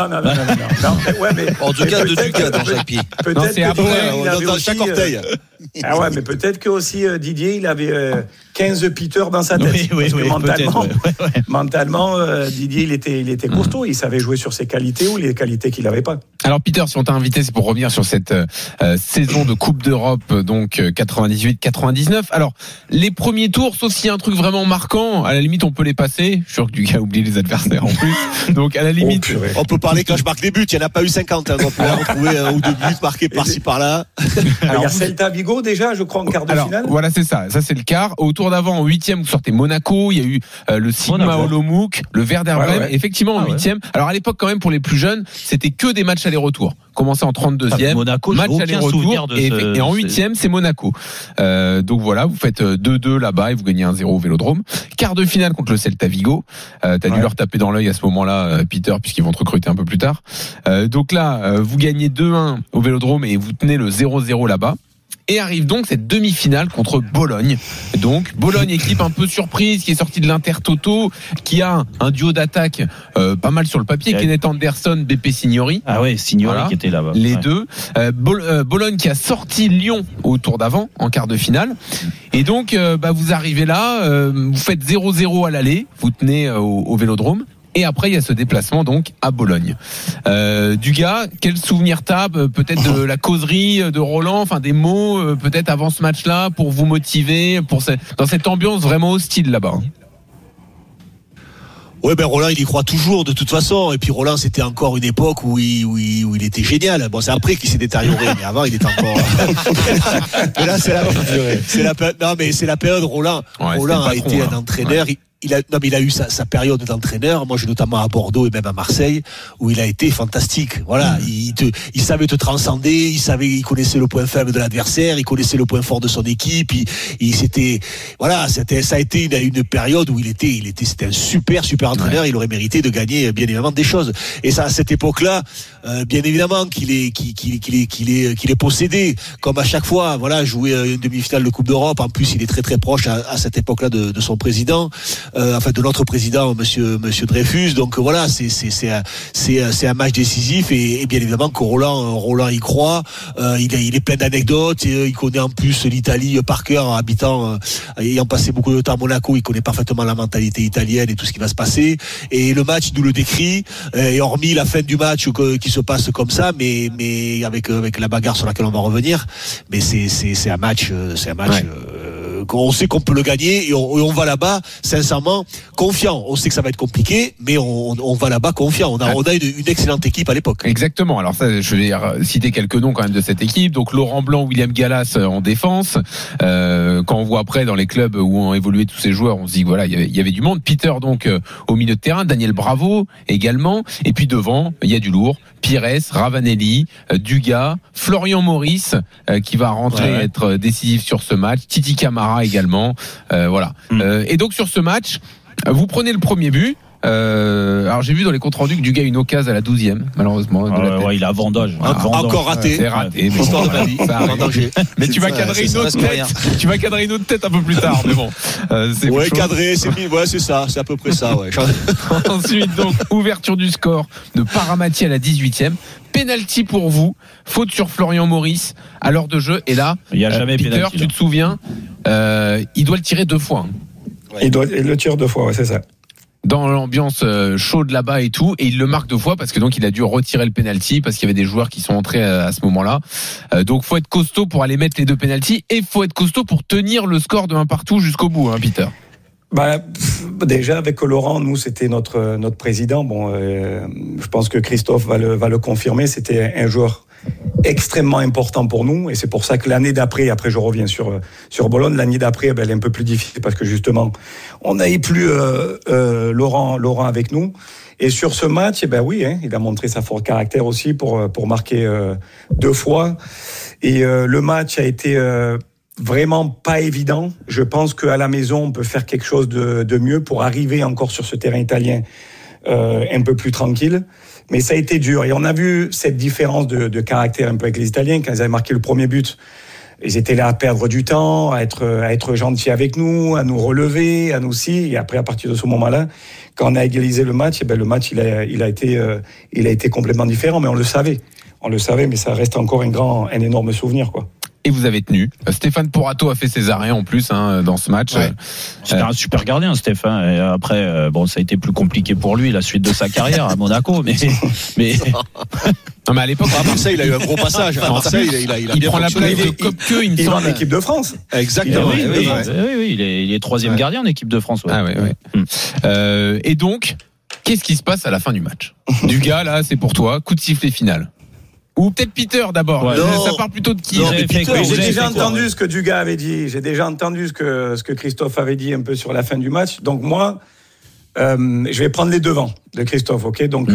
Ouais, mais en tout cas, 2 Dugas dans chaque pied. Peut-être c'est après, dans chaque orteil. Mais peut-être que aussi Didier, il avait 15 Peter dans sa tête. Oui, mentalement, Didier, il était costaud. Il savait jouer sur ses qualités ou les qualités qu'il n'avait pas. Alors Peter, si on t'a invité, c'est pour revenir sur cette saison de Coupe d'Europe, donc 98-99. Alors les premiers tours, sauf s'il y a un truc vraiment marquant, à la limite on peut les passer. Je suis sûr que Dugas a oublié les adversaires en plus. Donc à la limite, on peut parler quand je marque des buts. Il n'y en a pas eu 50. On peut retrouver 1 ou 2 buts marqués par-ci par-là. Alors, il y a Celta Vigo déjà, je crois, en quart de finale. Voilà, c'est ça. Ça c'est le quart. Au tour d'avant, en 8e, vous sortez Monaco. Il y a eu le Sigma Olomouc, le Werder Bremen. Effectivement, en 8e. Alors à l'époque, quand même, pour les plus jeunes, c'était que des matchs aller-retour. Commencé en 32e, Monaco, match aller-retour, et en 8e, c'est Monaco. Donc voilà, vous faites 2-2 là-bas et vous gagnez 1-0 au Vélodrome. Quart de finale contre le Celta Vigo. T'as dû leur taper dans l'œil à ce moment-là, Peter, puisqu'ils vont te recruter un peu plus tard. Donc là, vous gagnez 2-1 au Vélodrome et vous tenez le 0-0 là-bas. Et arrive donc cette demi-finale contre Bologne. Donc Bologne, équipe un peu surprise, qui est sortie de l'Inter Toto, qui a un duo d'attaque pas mal sur le papier, Kenneth Anderson, Beppe Signori. Ah ouais, Signori qui était là-bas. Les deux. Bologne qui a sorti Lyon au tour d'avant, en quart de finale. Et donc, vous arrivez là, vous faites 0-0 à l'aller, vous tenez au Vélodrome. Et après, il y a ce déplacement donc à Bologne. Dugas, quel souvenir t'as peut-être de la causerie de Roland, enfin des mots peut-être avant ce match-là pour vous motiver, dans cette ambiance vraiment hostile là-bas. Ouais, Roland, il y croit toujours de toute façon. Et puis Roland, c'était encore une époque où il était génial. Bon, c'est après qu'il s'est détérioré, mais avant, il était encore. Mais là, c'est la période Roland. Ouais, Roland a été un entraîneur. Ouais. Il a eu sa période d'entraîneur. Moi, j'ai notamment à Bordeaux et même à Marseille, où il a été fantastique. Voilà, il savait te transcender, il connaissait le point faible de l'adversaire, il connaissait le point fort de son équipe. Ça a été une période où c'était un super entraîneur. Ouais. Il aurait mérité de gagner bien évidemment des choses. Et ça, à cette époque-là, bien évidemment qu'il est possédé, comme à chaque fois. Voilà, jouer une demi-finale de Coupe d'Europe. En plus, il est très proche à cette époque-là de son président. De notre président, monsieur Dreyfus. Donc voilà, c'est un match décisif et bien évidemment que Roland y croit. Il est plein d'anecdotes. Il connaît en plus l'Italie par cœur, ayant passé beaucoup de temps à Monaco. Il connaît parfaitement la mentalité italienne et tout ce qui va se passer. Et le match, il nous le décrit. Et hormis la fin du match qui se passe comme ça, mais avec la bagarre sur laquelle on va revenir. Mais c'est un match. On sait qu'on peut le gagner et on va là-bas sincèrement confiant. On sait que ça va être compliqué, mais on va là-bas confiant. On a une excellente équipe à l'époque. Exactement. Alors ça, je vais citer quelques noms quand même de cette équipe. Donc Laurent Blanc, William Gallas en défense. Quand on voit après dans les clubs où ont évolué tous ces joueurs, on se dit que voilà, il y avait du monde. Peter donc au milieu de terrain, Daniel Bravo également. Et puis devant, il y a du lourd. Pires, Ravanelli, Dugas, Florian Maurice qui va rentrer être décisif sur ce match. Titi Camara également. Voilà. Et donc sur ce match, vous prenez le premier but. Alors j'ai vu dans les comptes rendus que Dugas a une occasion à la 12e, malheureusement. Il a vendange. Encore raté. C'est raté. Mais histoire de ma vie. Mais tu vas cadrer une autre tête. Tu vas cadrer une autre tête un peu plus tard. Mais bon. Cadré, c'est ça. C'est à peu près ça, ouais. Ensuite, donc, ouverture du score de Paramati à la 18e. Penalty pour vous. Faute sur Florian Maurice à l'heure de jeu. Et là, il y a jamais Peter, penalty, tu te souviens, il doit le tirer 2 fois. Il le tire 2 fois, c'est ça. Dans l'ambiance chaude là-bas et tout, et il le marque 2 fois parce que donc il a dû retirer le penalty parce qu'il y avait des joueurs qui sont entrés à ce moment-là. Donc faut être costaud pour aller mettre les 2 penaltys et faut être costaud pour tenir le score de 1-1 jusqu'au bout, Peter. Déjà avec Laurent, nous c'était notre président. Bon, je pense que Christophe va le confirmer. C'était un joueur extrêmement important pour nous et c'est pour ça que l'année d'après, après je reviens sur Bologne, l'année d'après elle est un peu plus difficile parce que justement on n'avait plus Laurent avec nous. Et sur ce match, il a montré sa force caractère aussi pour marquer 2 fois. Et le match a été vraiment pas évident. Je pense qu'à la maison, on peut faire quelque chose de mieux pour arriver encore sur ce terrain italien un peu plus tranquille. Mais ça a été dur. Et on a vu cette différence de caractère un peu avec les Italiens. Quand ils avaient marqué le premier but, ils étaient là à perdre du temps, à être gentils avec nous, à nous relever, à nous Et après, à partir de ce moment-là, quand on a égalisé le match, le match, il a été complètement différent. Mais on le savait, mais ça reste encore un énorme souvenir, quoi. Et vous avez tenu. Stéphane Porato a fait ses arrêts en plus dans ce match. Ouais. C'était un super gardien, Stéphane. Et après, ça a été plus compliqué pour lui la suite de sa carrière à Monaco, mais. Non, mais à l'époque, à Marseille, il a eu un gros passage. À Marseille, il prend la place de Kopke, il me semble. En équipe de France. Exactement. Oui, il est 3e gardien en équipe de France. Ouais. Ah ouais. Et donc, qu'est-ce qui se passe à la fin du match? Dugas, là, c'est pour toi. Coup de sifflet final. Ou peut-être Peter d'abord. Ouais. Ça part plutôt de qui? J'ai déjà entendu ce que Dugas avait dit. J'ai déjà entendu ce que Christophe avait dit un peu sur la fin du match. Donc moi, je vais prendre les devants de Christophe, ok? Donc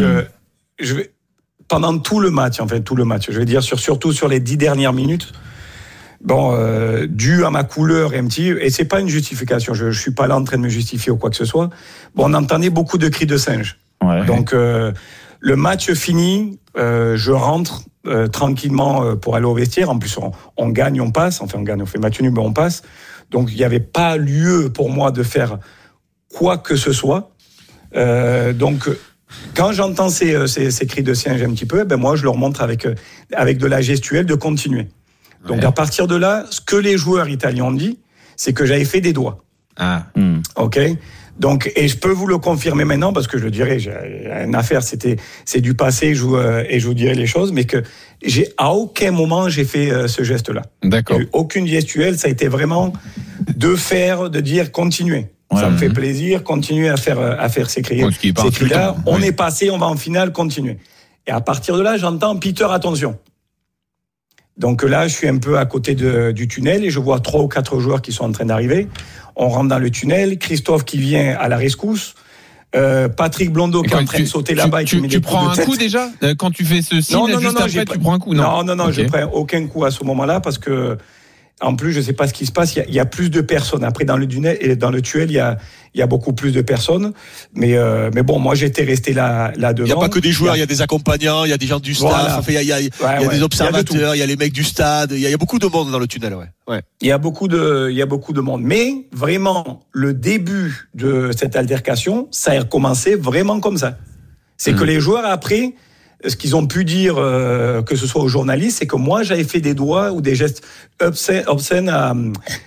pendant tout le match, je vais dire surtout sur les 10 dernières minutes. Bon, dû à ma couleur et c'est pas une justification. Je suis pas là en train de me justifier ou quoi que ce soit. Bon, on entendait beaucoup de cris de singe. Ouais. Donc Le match fini, je rentre tranquillement pour aller au vestiaire. En plus, on gagne, on passe. Enfin, on gagne, on fait match nul, mais on passe. Donc, il n'y avait pas lieu pour moi de faire quoi que ce soit. Donc, quand j'entends ces cris de singe un petit peu, ben moi, je leur montre avec de la gestuelle de continuer. Donc, à partir de là, ce que les joueurs italiens ont dit, c'est que j'avais fait des doigts. OK. Donc, et je peux vous le confirmer maintenant, parce que je le dirais, j'ai une affaire, c'est du passé, et je vous dirai les choses, mais que à aucun moment j'ai fait ce geste-là. D'accord. Aucune gestuelle, ça a été vraiment de dire continuez. Ouais, ça me fait plaisir, continuer à faire ces cris. Ces cris-là, on est passé, on va en finale, continuer. Et à partir de là, j'entends Peter, attention. Donc là, je suis un peu à côté du tunnel et je vois 3 ou 4 joueurs qui sont en train d'arriver. On rentre dans le tunnel, Christophe qui vient à la rescousse, Patrick Blondeau qui est en train de sauter là-bas. Tu prends un coup déjà quand tu fais ce signe? Non, juste après, tu prends un coup? Non, okay. Je prends aucun coup à ce moment-là parce que, en plus, je sais pas ce qui se passe. Il y a plus de personnes. Après, dans le tunnel et dans le tunnel, il y a beaucoup plus de personnes. Mais bon, moi, j'étais resté là devant. Il y a pas que des joueurs. Il y a des accompagnants. Il y a des gens du stade. Voilà. Enfin, il y a des observateurs. Il y a les mecs du stade. Il y a beaucoup de monde dans le tunnel. Ouais. Il y a beaucoup de monde. Mais vraiment, le début de cette altercation, ça a commencé vraiment comme ça. C'est que les joueurs après. Ce qu'ils ont pu dire, que ce soit aux journalistes, c'est que moi, j'avais fait des doigts ou des gestes obscènes à...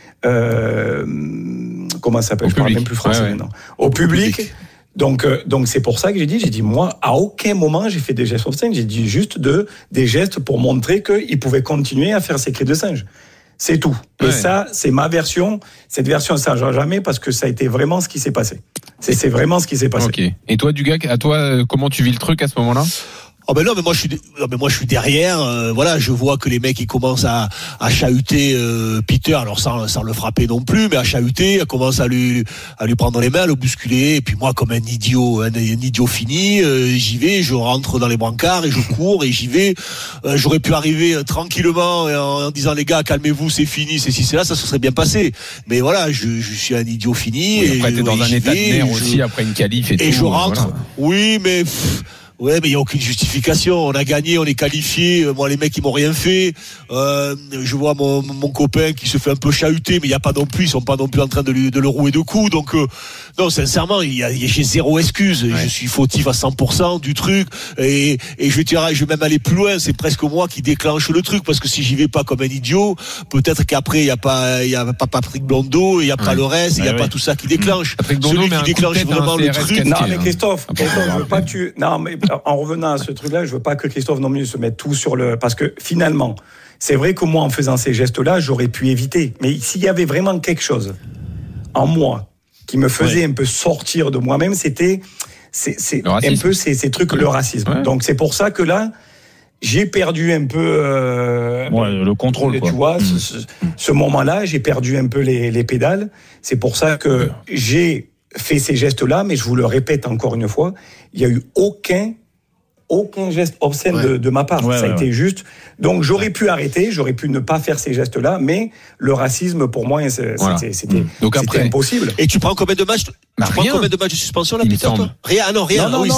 comment ça s'appelle? Je parle même plus français maintenant. Au public. Donc c'est pour ça que j'ai dit, moi, à aucun moment, j'ai fait des gestes obscènes. J'ai dit juste des gestes pour montrer qu'ils pouvaient continuer à faire ces cris de singe. C'est tout. Et ça, c'est ma version. Cette version ne changera jamais parce que ça a été vraiment ce qui s'est passé. C'est vraiment ce qui s'est passé. Ok. Et toi, Dugac, à toi, comment tu vis le truc à ce moment-là? Oh ben non, mais moi je suis derrière. Voilà, je vois que les mecs ils commencent à chahuter Peter, alors sans le frapper non plus, mais à chahuter, commencent à lui prendre les mains, à le bousculer. Et puis moi, comme un idiot fini, j'y vais, je rentre dans les brancards et je cours et j'y vais. J'aurais pu arriver tranquillement en disant les gars, calmez-vous, c'est fini, c'est si c'est là, ça se serait bien passé. Mais voilà, je suis un idiot fini. Oui, après t'es dans un état de nerfs aussi après une qualif et tout. Et je rentre. Voilà. Oui, mais. Ouais, mais il y a aucune justification. On a gagné, on est qualifié. Moi, les mecs, ils m'ont rien fait. Je vois mon copain qui se fait un peu chahuter, mais il y a pas non plus. Ils sont pas non plus en train de le rouer de coups. Donc, non, sincèrement, j'ai zéro excuse. Ouais. Je suis fautif à 100% du truc. Et je vais même aller plus loin. C'est presque moi qui déclenche le truc parce que si j'y vais pas comme un idiot, peut-être qu'après il y a pas Patrick Blondeau, il y a pas le reste, il y a pas tout ça qui déclenche. Celui qui déclenche vraiment le truc. Non, mais Christophe, je veux pas que non, mais en revenant à ce truc-là, je veux pas que Christophe non plus se mette tout sur parce que finalement, c'est vrai que moi, en faisant ces gestes-là, j'aurais pu éviter. Mais s'il y avait vraiment quelque chose en moi qui me faisait un peu sortir de moi-même, c'était un peu ces trucs, le racisme. Ouais. Donc c'est pour ça que là, j'ai perdu un peu le contrôle. Tu vois, ce moment-là, j'ai perdu un peu les pédales. C'est pour ça que j'ai fait ces gestes-là, mais je vous le répète encore une fois, il y a eu aucun geste obscène de ma part. Ça a été juste. Donc j'aurais pu arrêter, j'aurais pu ne pas faire ces gestes-là, mais le racisme pour moi c'était impossible. Et tu prends combien de matchs? Combien de matchs de suspension là, Peter? Rien. Non.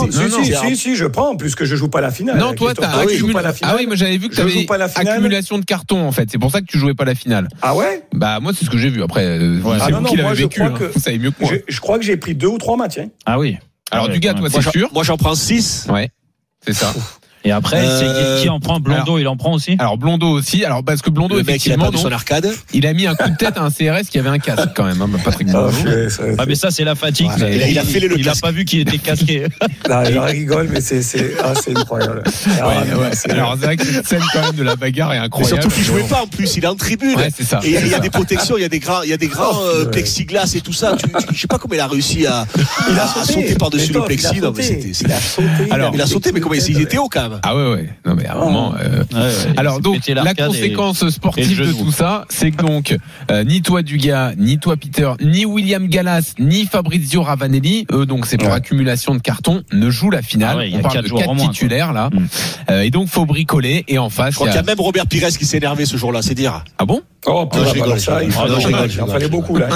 Si, je prends, puisque je joue pas la finale. Non, toi tu joues pas la finale. Ah oui, moi j'avais vu que tu avais accumulation de cartons en fait. C'est pour ça que tu jouais pas la finale. Ah ouais? Bah moi c'est ce que j'ai vu. Après, c'est vous qui l'avez vécu. Vous savez mieux que moi. Je crois que j'ai pris 2 ou 3 matchs. Ah oui. Alors Dugas, toi c'est sûr? Moi j'en prends 6. Ouais. C'est ça. Et après, c'est qui en prend? Blondeau, il en prend aussi? Alors Blondeau aussi. Alors parce que Blondeau, le mec, effectivement, il a son arcade. Il a mis un coup de tête à un CRS qui avait un casque quand même, Patrick Blondeau. Mais ça c'est la fatigue. Il a filé le casque. Il a pas vu qu'il était casqué. Non, je rigole, mais c'est incroyable. Alors c'est vrai que cette scène quand même de la bagarre est incroyable. Mais surtout qu'il jouait pas en plus, il est en tribune. Ouais, c'est ça. Et il y a des protections, il y a des grands plexiglas et tout ça. Je sais pas comment il a réussi à sauter par-dessus le plexi. Non, mais c'était. Alors il a sauté, mais comment il était haut quand même. Ah ouais. Non mais à un moment. Alors donc la conséquence sportive de tout ça, c'est que donc ni toi Dugas, ni toi Peter, ni William Gallas, ni Fabrizio Ravanelli, eux donc c'est pour accumulation de cartons, ne jouent la finale. On parle de 4 titulaires là. Et donc faut bricoler et en face. Je crois qu'il y a même Robert Pires qui s'est énervé ce jour-là, c'est dire. Ah bon? Oh, il en fallait beaucoup là.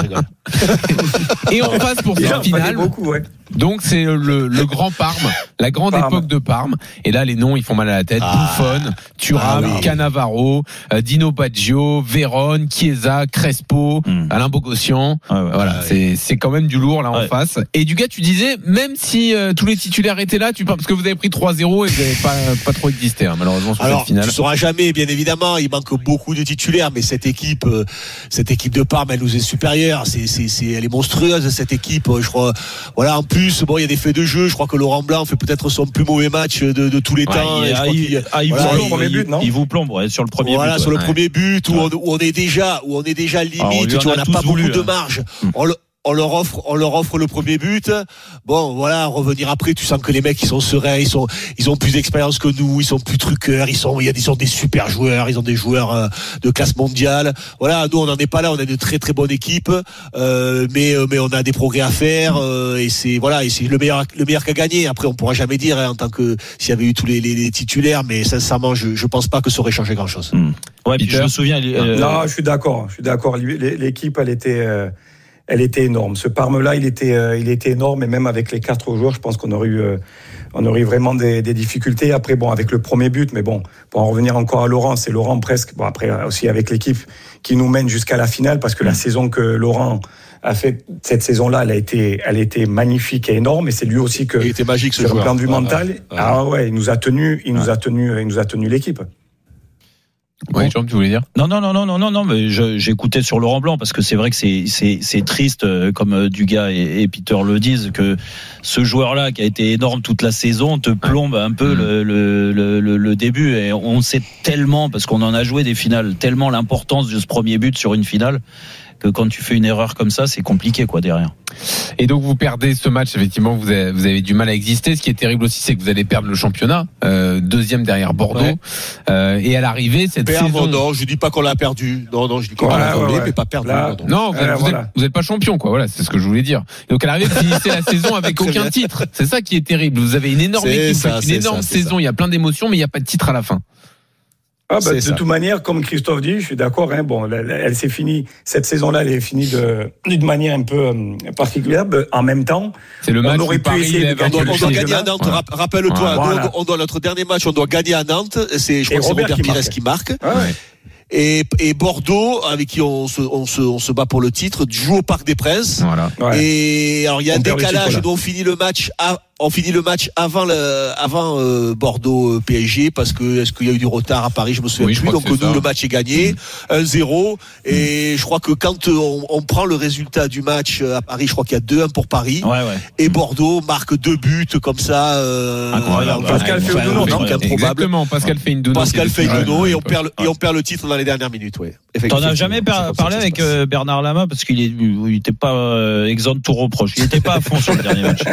Et on passe pour cette finale. Donc c'est le grand Parme, la grande époque de Parme. Et là les noms ils font mal à la tête. Buffon, Thuram, Cannavaro, Dino Baggio, Vérone, Chiesa, Crespo, Alain Bogossian. Voilà, c'est quand même du lourd là en face. Et du gars tu disais même si tous les titulaires étaient là, parce que vous avez pris 3-0 et vous n'avez pas trop existé malheureusement sur cette finale. Tu sauras jamais, bien évidemment, il manque beaucoup de titulaires, mais cette équipe de Parme elle nous est supérieure. Elle est monstrueuse cette équipe. Je crois. Voilà. En plus, bon, il y a des faits de jeu. Je crois que Laurent Blanc fait peut-être son plus mauvais match de tous les temps. Il vous plombe sur le premier but. Voilà, sur le premier but où on est déjà limite. On n'a pas beaucoup de marge. On leur offre le premier but. Bon, voilà, revenir après, tu sens que les mecs, ils sont sereins, ils ont plus d'expérience que nous, ils sont plus truqueurs, ils sont des super joueurs, ils ont des joueurs de classe mondiale. Voilà, nous, on n'en est pas là, on a une très très bonne équipe, mais on a des progrès à faire, et c'est le meilleur qui a gagné. Après, on pourra jamais dire, en tant que, s'il y avait eu tous les titulaires, mais sincèrement, je pense pas que ça aurait changé grand chose. Ouais, puis je me souviens, non, je suis d'accord. L'équipe, elle était énorme. Ce Parme-là, il était énorme, et même avec les 4 joueurs, je pense qu'on aurait eu vraiment des difficultés. Après, bon, avec le premier but, mais bon, pour en revenir encore à Laurent, c'est Laurent presque. Bon, après aussi avec l'équipe qui nous mène jusqu'à la finale, parce que la saison que Laurent a fait, cette saison-là, elle a été magnifique et énorme, et c'est lui aussi que. Il était magique ce joueur. Sur le plan du mental. Il nous a tenu l'équipe. Oui, Jean, tu voulais dire ? Non, mais j'écoutais sur Laurent Blanc, parce que c'est vrai que c'est triste, comme Dugas et Peter le disent, que ce joueur-là qui a été énorme toute la saison te plombe un peu le début, et on sait tellement, parce qu'on en a joué des finales, tellement l'importance de ce premier but sur une finale, que quand tu fais une erreur comme ça, c'est compliqué derrière. Et donc vous perdez ce match, effectivement, vous avez du mal à exister. Ce qui est terrible aussi, c'est que vous allez perdre le championnat, deuxième derrière Bordeaux. Et à l'arrivée, cette saison. Non, je dis pas qu'on l'a perdu. Non, je dis qu'on l'a volé, mais pas perdu. Non, vous êtes pas champion, quoi. Voilà, c'est ce que je voulais dire. Et donc à l'arrivée, vous finissez la saison avec aucun titre. C'est ça qui est terrible. Vous avez une énorme équipe, une énorme saison. Il y a plein d'émotions, mais il n'y a pas de titre à la fin. De toute manière, comme Christophe dit, je suis d'accord. Bon, elle s'est finie. Cette saison-là, elle est finie d'une manière un peu particulière. En même temps, c'est le match on aurait pu essayer de gagner. On doit gagner à Nantes. Rappelle-toi, on doit notre dernier match, on doit gagner à Nantes. Je crois que c'est Robert Pires qui marque. Et Bordeaux, avec qui on se bat pour le titre, joue au Parc des Princes. Voilà. Et alors il y a un décalage. Nous on finit le match avant Bordeaux PSG, parce que est-ce qu'il y a eu du retard à Paris, je me souviens plus. Donc nous le match est gagné 1-0, et je crois que quand on prend le résultat du match à Paris, je crois qu'il y a 2-1 pour Paris. Et Bordeaux marque 2 buts comme ça. Incroyable. Pascal Feindouno, exactement. Pascal Feindouno, et on perd le titre dans les dernières minutes. T'en as jamais parlé avec Bernard Lama, parce qu'il était pas exempt de tout reproche. Il était pas à fond sur le dernier match.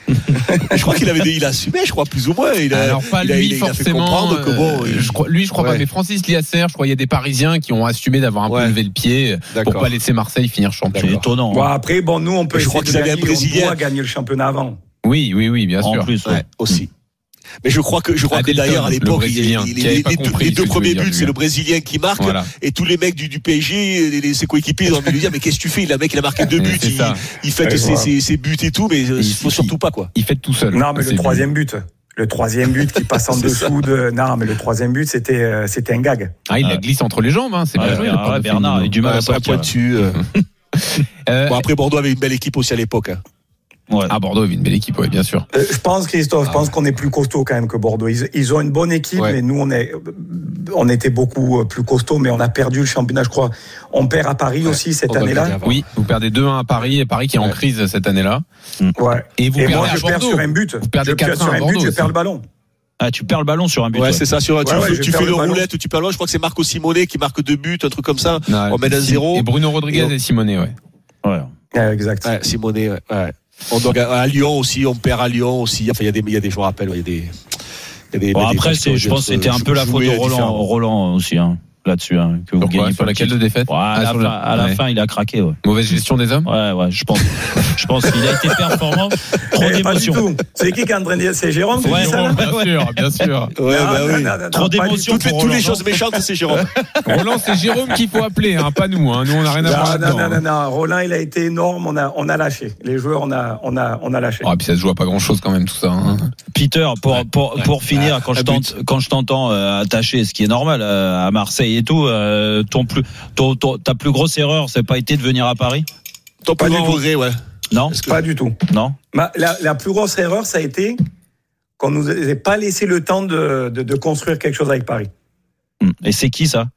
Je crois il a assumé, je crois, plus ou moins. Alors pas lui forcément. Je crois pas, mais Francis Liasser, je crois, il y a des Parisiens qui ont assumé d'avoir un peu levé le pied pour pas laisser Marseille finir champion. C'est étonnant. Bon, après, nous on peut essayer de gagner, gagner le championnat avant. Oui, bien sûr. En plus, aussi. Mais je crois que d'ailleurs à l'époque les 2 premiers buts, c'est le Brésilien qui marque, et tous les mecs du PSG, ses coéquipiers, ils ont envie de lui dire mais qu'est-ce que tu fais? Le mec il a marqué 2 buts, il fait ses buts et tout, mais il faut surtout pas Il fait tout seul. Non, mais le troisième but qui passe en dessous de. Non, mais le troisième but, c'était un gag. Il la glisse entre les jambes, c'est bien joué. Bernard a eu du mal à sortir dessus. Après Bordeaux avait une belle équipe aussi à l'époque. Bordeaux avait une belle équipe, bien sûr. Je pense, Christophe, qu'on est plus costaud quand même que Bordeaux. Ils ont une bonne équipe, mais nous, on était beaucoup plus costaud, mais on a perdu le championnat, je crois. On perd à Paris aussi cette année-là. Oui, vous perdez 2-1 à Paris, et Paris qui est en crise cette année-là. Et vous perdez moi, je perds sur un but. Vous perdez 4-1 sur un but, je perds le ballon. Tu perds le ballon sur un but. C'est ça. Tu fais le roulette où tu perds le ballon. Je crois que c'est Marco Simone qui marque 2 buts, un truc comme ça. On met 1-0. Et Bruno Rodriguez et Simone, exact. Simone, On doit à Lyon aussi, on perd à Lyon aussi. Enfin, il y a des je me rappelle, il y a des. Après, je pense que c'était un peu la faute de Roland aussi. là-dessus. Hein, que vous gagnez sur laquelle de défaite à la fin, il a craqué. Ouais. Mauvaise gestion des hommes. Ouais, je pense qu'il a été performant. Trop d'émotion. Pas du tout. C'est qui a entraîné? C'est Jérôme. Bien sûr. Ouais, trop d'émotion. Toutes les choses méchantes, c'est Jérôme. Roland, c'est Jérôme qu'il faut appeler, hein, pas nous. Hein. Nous, on n'a rien à voir là-dedans. Non. Roland, il a été énorme. On a lâché. Les joueurs, on a lâché. Ah, puis ça se joue à pas grand-chose quand même tout ça. Hein. Peter, pour finir, quand je t'entends attaché, ce qui est normal à Marseille et tout, ta plus grosse erreur, c'est pas été de venir à Paris? Ton plus grand regret, ouais. Non, pas du tout. Non. La plus grosse erreur, ça a été qu'on nous ait pas laissé le temps de construire quelque chose avec Paris. Et c'est qui ça?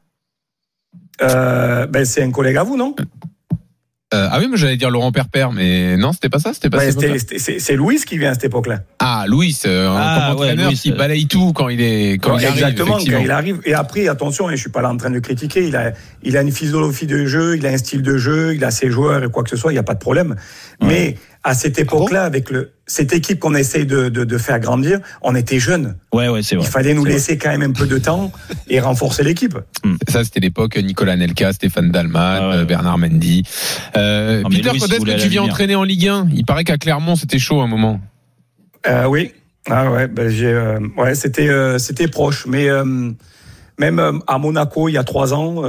C'est un collègue à vous, non? Ah oui, mais j'allais dire Laurent Perpère, mais non, c'était pas ça, c'est Louis qui vient à cette époque-là. Ah, Louis, comme entraîneur, qui balaye tout quand il arrive. Exactement, quand il arrive. Et après, attention, je suis pas là en train de critiquer, il a une philosophie de jeu, il a un style de jeu, il a ses joueurs et quoi que ce soit, il n'y a pas de problème. Ouais. Mais à cette époque-là, avec cette équipe qu'on essaye de faire grandir, on était jeunes. Ouais, c'est vrai. Il fallait nous laisser quand même un peu de temps et renforcer l'équipe. Ça, c'était l'époque Nicolas Anelka, Stéphane Dalmat, Bernard Mendy. Peter, quand est-ce que tu viens entraîner en Ligue 1? Il paraît qu'à Clermont, c'était chaud à un moment. Oui. C'était proche. Mais même à Monaco, il y a 3 ans,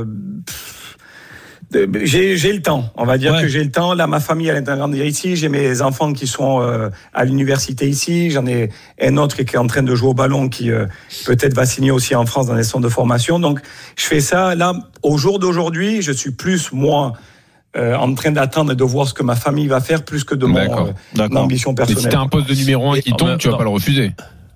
j'ai le temps. On va dire que j'ai le temps. Là, ma famille, elle est en train de grandir ici. J'ai mes enfants qui sont à l'université ici. J'en ai un autre qui est en train de jouer au ballon, qui peut-être va signer aussi en France dans les centres de formation. Donc, je fais ça. Là, au jour d'aujourd'hui, je suis plus, moi, en train d'attendre et de voir ce que ma famille va faire, plus que de mon ambition personnelle. Mais si t'as un poste de numéro 1 qui tombe, tu vas pas le refuser.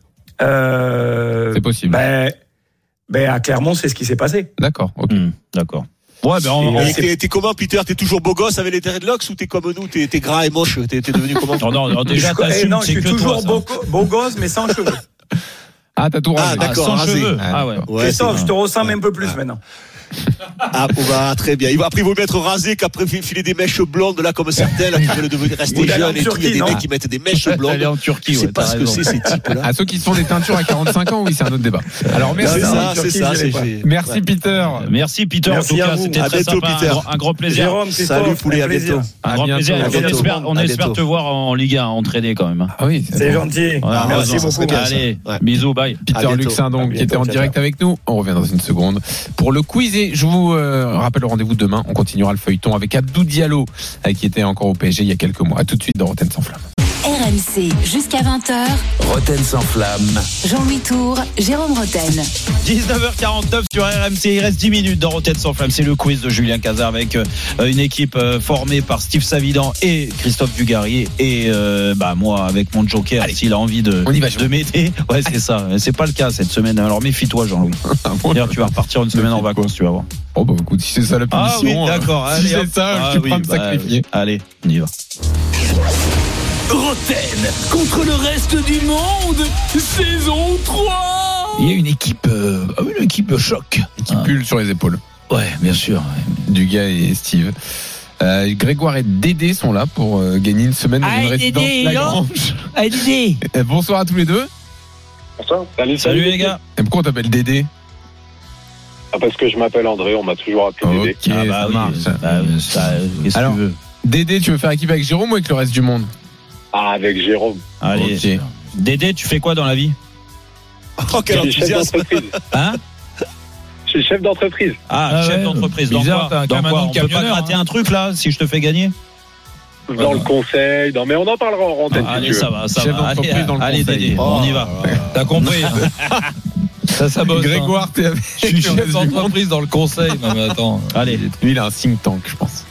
C'est possible. À Clermont, c'est ce qui s'est passé. D'accord, ok. D'accord. Ouais, t'es comment, Peter? T'es toujours beau gosse avec les dreadlocks ou t'es comme nous? T'es gras et moche? T'es devenu comment? Non, déjà, t'assumes, je suis toujours beau gosse, mais sans cheveux. Ah, t'as tout rasé. Ah, d'accord, sans rasé. cheveux. Christophe, je te ressemble un peu plus maintenant. Très bien. Après, il vaut mieux être rasé qu'après filer des mèches blondes, là, comme certains, là, qui veulent devenir rester jeunes et tout. Il y a des mecs qui mettent des mèches blondes. Aller en Turquie, je sais pas ce que c'est, ces types-là. À ceux qui se font des teintures à 45 ans, oui, c'est un autre débat. Alors, merci. Merci, Peter. Merci, Peter. En tout cas, c'était très sympa. Un grand plaisir. Jérôme, salut, poulet, à bientôt. Un grand plaisir. On espère te voir en Ligue 1, entraîner quand même. Ah oui, c'est gentil. Merci beaucoup. Allez, bisous, bye. Peter Luxin, donc, qui était en direct avec nous. On revient dans une seconde pour le quiz. Je vous rappelle le rendez-vous demain. On continuera le feuilleton avec Abdou Diallo, qui était encore au PSG il y a quelques mois. À tout de suite dans Rotten sans flamme. RMC jusqu'à 20h. Rotten sans flamme. Jean-Louis Tour, Jérôme Rotten. 19h49 sur RMC. Il reste 10 minutes dans Rotten sans flamme. C'est le quiz de Julien Cazard avec une équipe formée par Steve Savidan et Christophe Dugarry et moi avec mon joker. Allez, s'il a envie de m'aider. Ouais, c'est ça. C'est pas le cas cette semaine. Alors méfie-toi, Jean-Louis. D'ailleurs, tu vas repartir une semaine en vacances, tu vas voir. Oh bah écoute, si c'est ça la punition. Ah oui, d'accord. Si c'est ça, je suis prêt à me sacrifier. Allez, on y va. Rotten contre le reste du monde, saison 3. Il y a une équipe choc. Qui pulle sur les épaules. Ouais, bien sûr. Dugas et Steve. Grégoire et Dédé sont là pour gagner une semaine dans une résidence Lagrange. Allez, Dédé. Bonsoir à tous les deux. Bonsoir. Salut les gars. Et pourquoi on t'appelle Dédé? Parce que je m'appelle André, on m'a toujours appelé Dédé. Ok, ça marche. Qu'est-ce que tu veux? Dédé, tu veux faire équipe avec Jérôme ou avec le reste du monde? Ah, avec Jérôme. Allez. Okay. Dédé, tu fais quoi dans la vie? Oh, quel enthousiasme. Hein? Je suis chef d'entreprise. Chef d'entreprise. Bizarre, on peut pas gratter un truc là, si je te fais gagner? Dans le conseil, mais on en parlera en antenne. Allez, ça va. Chef d'entreprise dans le conseil. Allez, Dédé, on y va. T'as compris? Ça bosse. Grégoire, t'es avec. Je suis chef d'entreprise dans le conseil. Non mais attends. Allez, lui il a un think tank, je pense.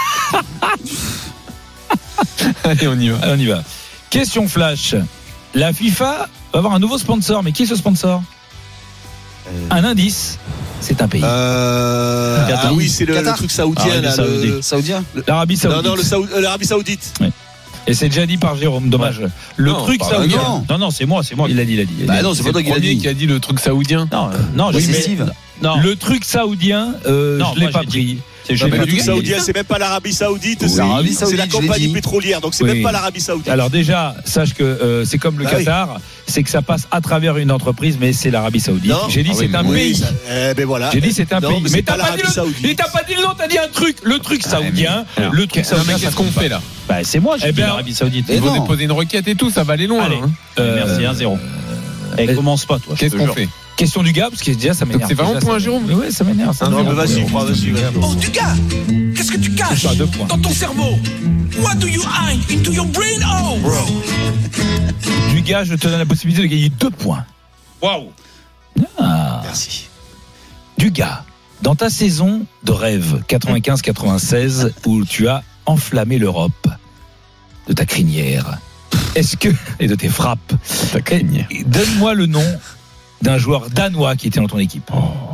Allez, on y va. Question flash. La FIFA va avoir un nouveau sponsor, mais qui est ce sponsor? Un indice. C'est un pays. Oui, c'est le truc saoudien là. Saoudien. L'Arabie Saoudite. Non, l'Arabie Saoudite. Oui. Et c'est déjà dit par Jérôme, dommage. Le truc saoudien. Non, c'est moi. Il l'a dit. Non, c'est pas toi qui a dit le truc saoudien. Non, c'est Steve. Non. Le truc saoudien, je l'ai pas pris. Le truc saoudien, c'est même pas l'Arabie Saoudite, c'est la compagnie pétrolière, donc c'est même pas l'Arabie Saoudite. Alors déjà, sache que c'est comme le Qatar. c'est que ça passe à travers une entreprise, mais c'est l'Arabie Saoudite. Non. J'ai dit c'est un pays. Voilà. J'ai dit c'est un pays. Mais t'as pas dit le nom, t'as dit un truc. Le truc saoudien. Le truc saoudien. Qu'est-ce qu'on fait là? Bah, c'est moi, j'ai dit l'Arabie Saoudite. Ils vont déposer une requête et tout, ça va aller loin. Allez. Merci, 1-0. Commence pas, toi. Qu'est-ce qu'on fait? Question du gars, parce que déjà ça m'énerve. C'est vraiment pour un Jérôme? Oui, ça m'énerve. Non, mais vas-y. Oh, du gars, qu'est-ce que tu caches dans ton cerveau? What do you hide into your brain? Oh, bro. Du gars, je te donne la possibilité de gagner 2 points. Waouh. Merci. Du gars, dans ta saison de rêve 95-96 où tu as enflammé l'Europe de ta crinière, est-ce que et de tes frappes, ta crinière. Donne-moi le nom d'un joueur danois qui était dans ton équipe.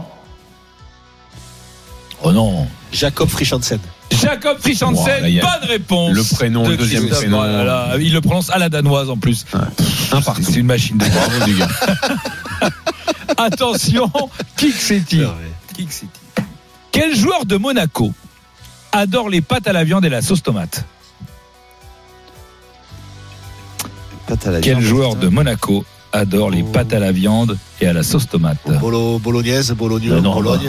Oh non. Jacob Frischansen. Jacob Frischansen, bonne réponse. Le prénom, le deuxième prénom. Il le prononce à la danoise en plus. C'est une machine de bravo du gars. Attention, Kik-Seti. Quel joueur de Monaco adore les pâtes à la viande et la sauce tomate? Quel joueur de Monaco adore les pâtes à la viande et à la sauce tomate? Bolognaise, Bologno.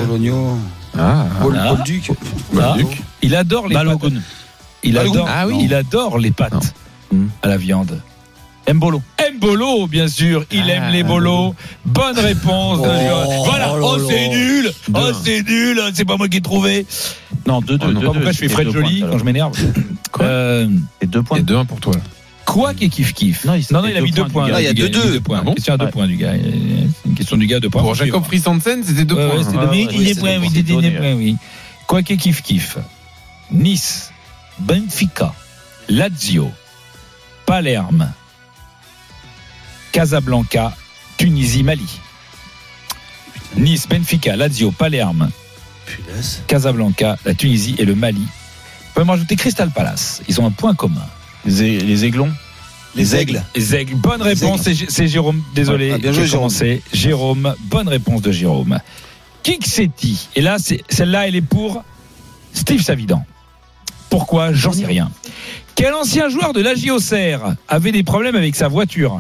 Bolduc. Il adore les pâtes. Il adore les pâtes à la viande. Mbolo, bien sûr, il aime les bolos. Bonne réponse. Voilà. C'est nul. C'est pas moi qui ai trouvé. Non, 2-2. Pourquoi je fais Fred Joly quand je m'énerve? Et 2 points. Et 2-1 pour toi. Quoi qu'il kiff. Non, il a mis 2 points. Il y a 2 points. Question à 2 points du gars. Une question du gars, 2 points. Pour Jacob Frischansen, c'était 2 points. C'était 2 points, oui. Quoi qu'il kiff. Nice, Benfica, Lazio, Palerme, Casablanca, Tunisie, Mali. Nice, Benfica, Lazio, Palerme, Casablanca, la Tunisie et le Mali. Vous pouvez m'ajouter Crystal Palace. Ils ont un point commun. Les aiglons. Les aigles. Bonne réponse, c'est Jérôme. Désolé, j'ai commencé. Jérôme, bonne réponse de Jérôme. Kik-Seti. Et là, celle-là, elle est pour Steve Savidan. Pourquoi? J'en sais rien. Quel ancien joueur de l'AJ Auxerre avait des problèmes avec sa voiture?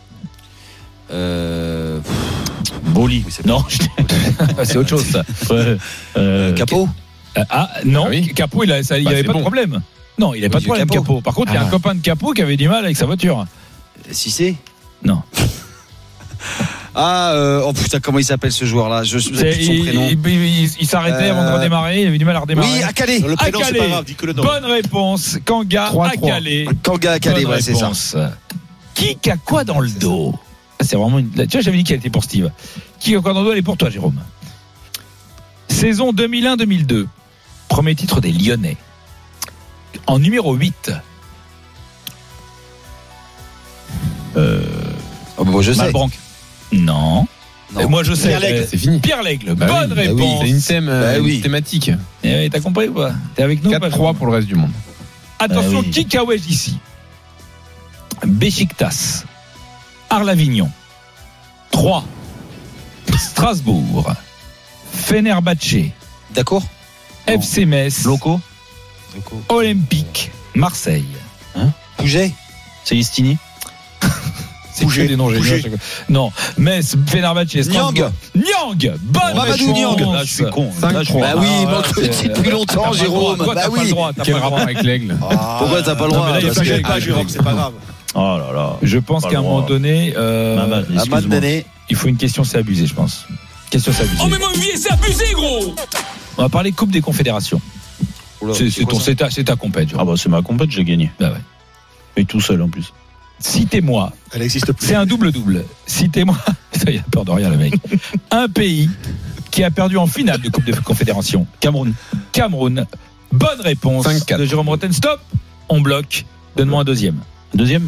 Boli. Non, c'est autre chose ça. Capot. Non, Capot, il n'y avait pas de problème. Non, il n'avait pas de problème, Capot. Par contre, il y a un copain de Capot qui avait du mal avec sa voiture. Cissé? Non. Oh putain, comment il s'appelle ce joueur-là? Je sais plus son prénom. Il s'arrêtait avant de redémarrer, il avait du mal à redémarrer. Oui, Akale. Le prénom, c'est pas grave, dis que le nom. Bonne réponse, Kanga Akale. Kanga Akale, ouais, c'est ça. Qui a quoi dans le dos? C'est vraiment une... Tu vois, j'avais dit qu'elle était pour Steve. Qui a quoi dans le dos? Elle est pour toi, Jérôme. Saison 2001-2002. Premier titre des Lyonnais. En numéro 8. Je sais. Malbranc. Non. Moi je sais. Pierre Lègle. C'est fini. Pierre Lègle. Bonne réponse. C'est une thématique. T'as compris ou pas? T'es avec nous? 4-3 pour le reste du monde. Attention, qui Kawaj ici? Beşiktaş, Arles-Avignon, 3, Strasbourg, Fenerbahçe. D'accord. FC Metz. Loco. Olympique Marseille. Pouget. Célestini. C'est que des noms géniaux. Non, Metz, Fenerbahçe, Strasbourg. Niang. Bonne réponse. Là, je suis con. Bah oui, il manque le titre depuis longtemps, Jérôme. Bah oui. Quel rapport avec l'aigle? Pourquoi t'as pas le droit? T'inquiète pas, Jérôme, c'est pas grave. Oh là là. Je pense qu'à un moment donné, il faut une question, c'est abusé, je pense. Question, c'est abusé. Oh mais mon vieux, c'est abusé, gros. On va parler Coupe des Confédérations. C'est ta compète. Ah bah c'est ma compète, j'ai gagné. Bah ouais. Et tout seul en plus. Citez-moi. Elle existe plus. C'est un double-double. Citez-moi. Il a peur de rien, le mec. Un pays qui a perdu en finale de Coupe des Confédérations. Cameroun. Bonne réponse 5-4. de Jérôme Rotten. Stop. On bloque. Donne-moi un deuxième. Deuxième.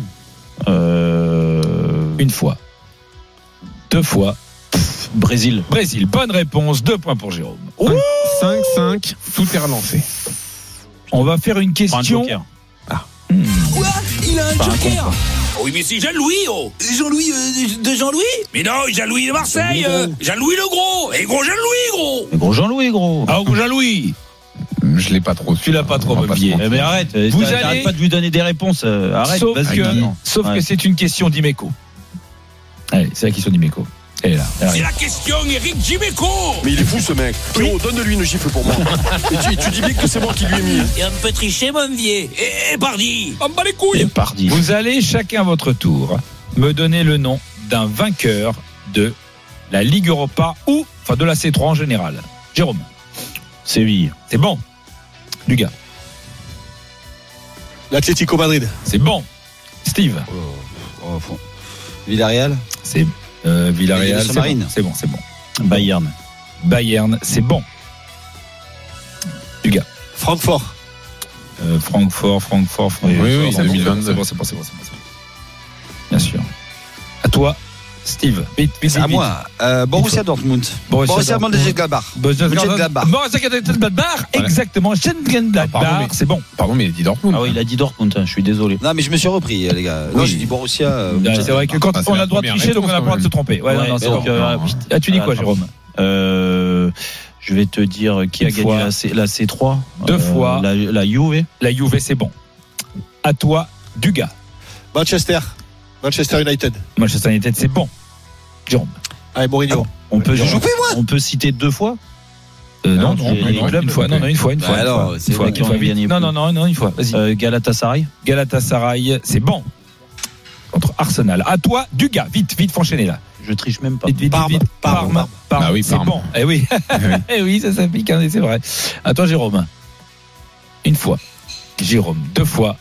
Une fois. 2 fois. Brésil. Bonne réponse. 2 points pour Jérôme. 5-5. Tout est relancé. On va faire une question. Quoi? Il a un joker. Oui, mais c'est Jean-Louis, Jean-Louis de Jean-Louis? Mais non, Jean-Louis de Marseille. Jean-Louis le gros. Et gros Jean-Louis, gros. Gros Jean-Louis, gros. Ah, gros Jean-Louis. Je l'ai pas trop. Tu l'as pas trop oublié. Mais arrête. Vous allez pas de lui donner des réponses. Arrête. Sauf que c'est une question d'Imeco. c'est la question d'Imeco. Elle est là. C'est la question Eric Dimeco. Mais il est fou ce mec. Pierrot, donne-lui une gifle pour moi. Et tu dis bien que c'est moi qui lui ai mis. Et un peu triché, mon vieux. Et pardi. On bat les couilles. Et pardi. Vous allez chacun à votre tour me donner le nom d'un vainqueur de la Ligue Europa ou de la C3 en général. Jérôme. Séville. C'est bon. Dugas. L'Atlético Madrid. C'est bon. Steve. Villarreal. C'est Villarreal. C'est bon. Bayern, c'est bon. Dugas. Francfort. Francfort. Oui, c'est 2022. C'est bon. Bien sûr. À toi, Steve. Vite. À moi. Borussia Dortmund. Borussia Mönchengladbach. Exactement. Mönchengladbach. C'est bon. Pardon, mais il a dit Dortmund. Ah oui, il a dit Dortmund. Je suis désolé. Non, mais je me suis repris, les gars. Non, j'ai dit Borussia. C'est vrai que quand on a le droit de tricher, donc on a le droit de se tromper. Tu dis quoi, Jérôme? Je vais te dire qui a gagné la C3. 2 fois. La Juve. La Juve, c'est bon. À toi, Dugas. Manchester United. Manchester United, c'est bon. Jérôme. Allez, Mourinho. On peut citer 2 fois. Non, une fois. Alors, c'est vrai qu'ils ont gagné. Non, une fois. Vas-y. Galatasaray, c'est bon. Contre Arsenal. À toi, Dugas. Vite, faut enchaîner là. Je triche même pas. Vite. Parme. Ah oui, c'est bon. Eh oui. Oui, ça pique, c'est vrai. À toi, Jérôme. Une fois. Jérôme, 2 fois.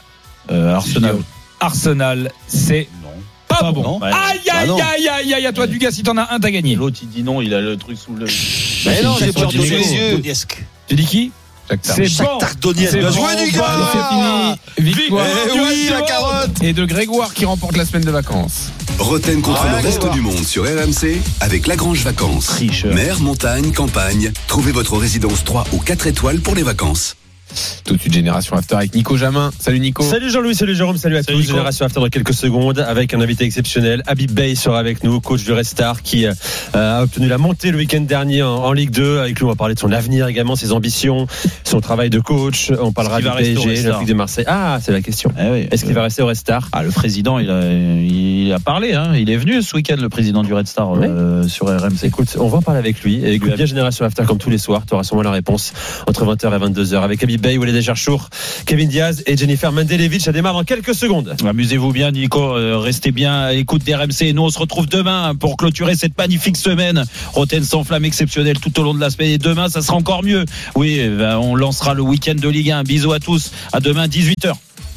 Arsenal, c'est pas bon. Aïe, à toi, Dugas, si t'en as un, t'as gagné. L'autre, il dit non, il a le truc sous le. Mais non, j'ai peur de les yeux. Tu dis qui? C'est bon. Bien joué, Dugas. C'est fini. Victoire. Oui, la carotte. Et de Grégoire qui remporte la semaine de vacances. Roten contre le reste du monde sur RMC avec Lagrange Vacances. Tricheur. Mer, montagne, campagne. Trouvez votre résidence 3 ou 4 étoiles pour les vacances. Tout de suite Génération After avec Nico Jamin. Salut Nico. Salut Jean-Louis, salut Jérôme, salut à tous. Nico. Génération After dans quelques secondes avec un invité exceptionnel. Habib Beye sera avec nous, coach du Red Star qui a obtenu la montée le week-end dernier en Ligue 2. Avec lui, on va parler de son avenir également, ses ambitions, son travail de coach. On parlera du PSG, l'Olympique de Marseille. Ah, c'est la question. Est-ce qu'il va rester au Red Star? Le président, il a parlé. Il est venu ce week-end, le président du Red Star sur RMC. Écoute, on va en parler avec lui. Et écoute bien Génération After comme tous les soirs. Tu auras sûrement la réponse entre 20h et 22h avec Habib Beye, Walid Cherchour, Kevin Diaz et Jennifer Mendelevic. Ça démarre dans quelques secondes. Amusez-vous bien, Nico. Restez bien à l'écoute d'RMC. Et nous, on se retrouve demain pour clôturer cette magnifique semaine. Roten sans flamme exceptionnelle tout au long de la semaine. Et demain, ça sera encore mieux. Oui, on lancera le week-end de Ligue 1. Bisous à tous. À demain, 18h.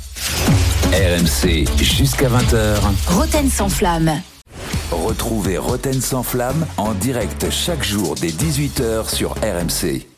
RMC jusqu'à 20h. Roten sans flamme. Retrouvez Roten sans flamme en direct chaque jour dès 18h sur RMC.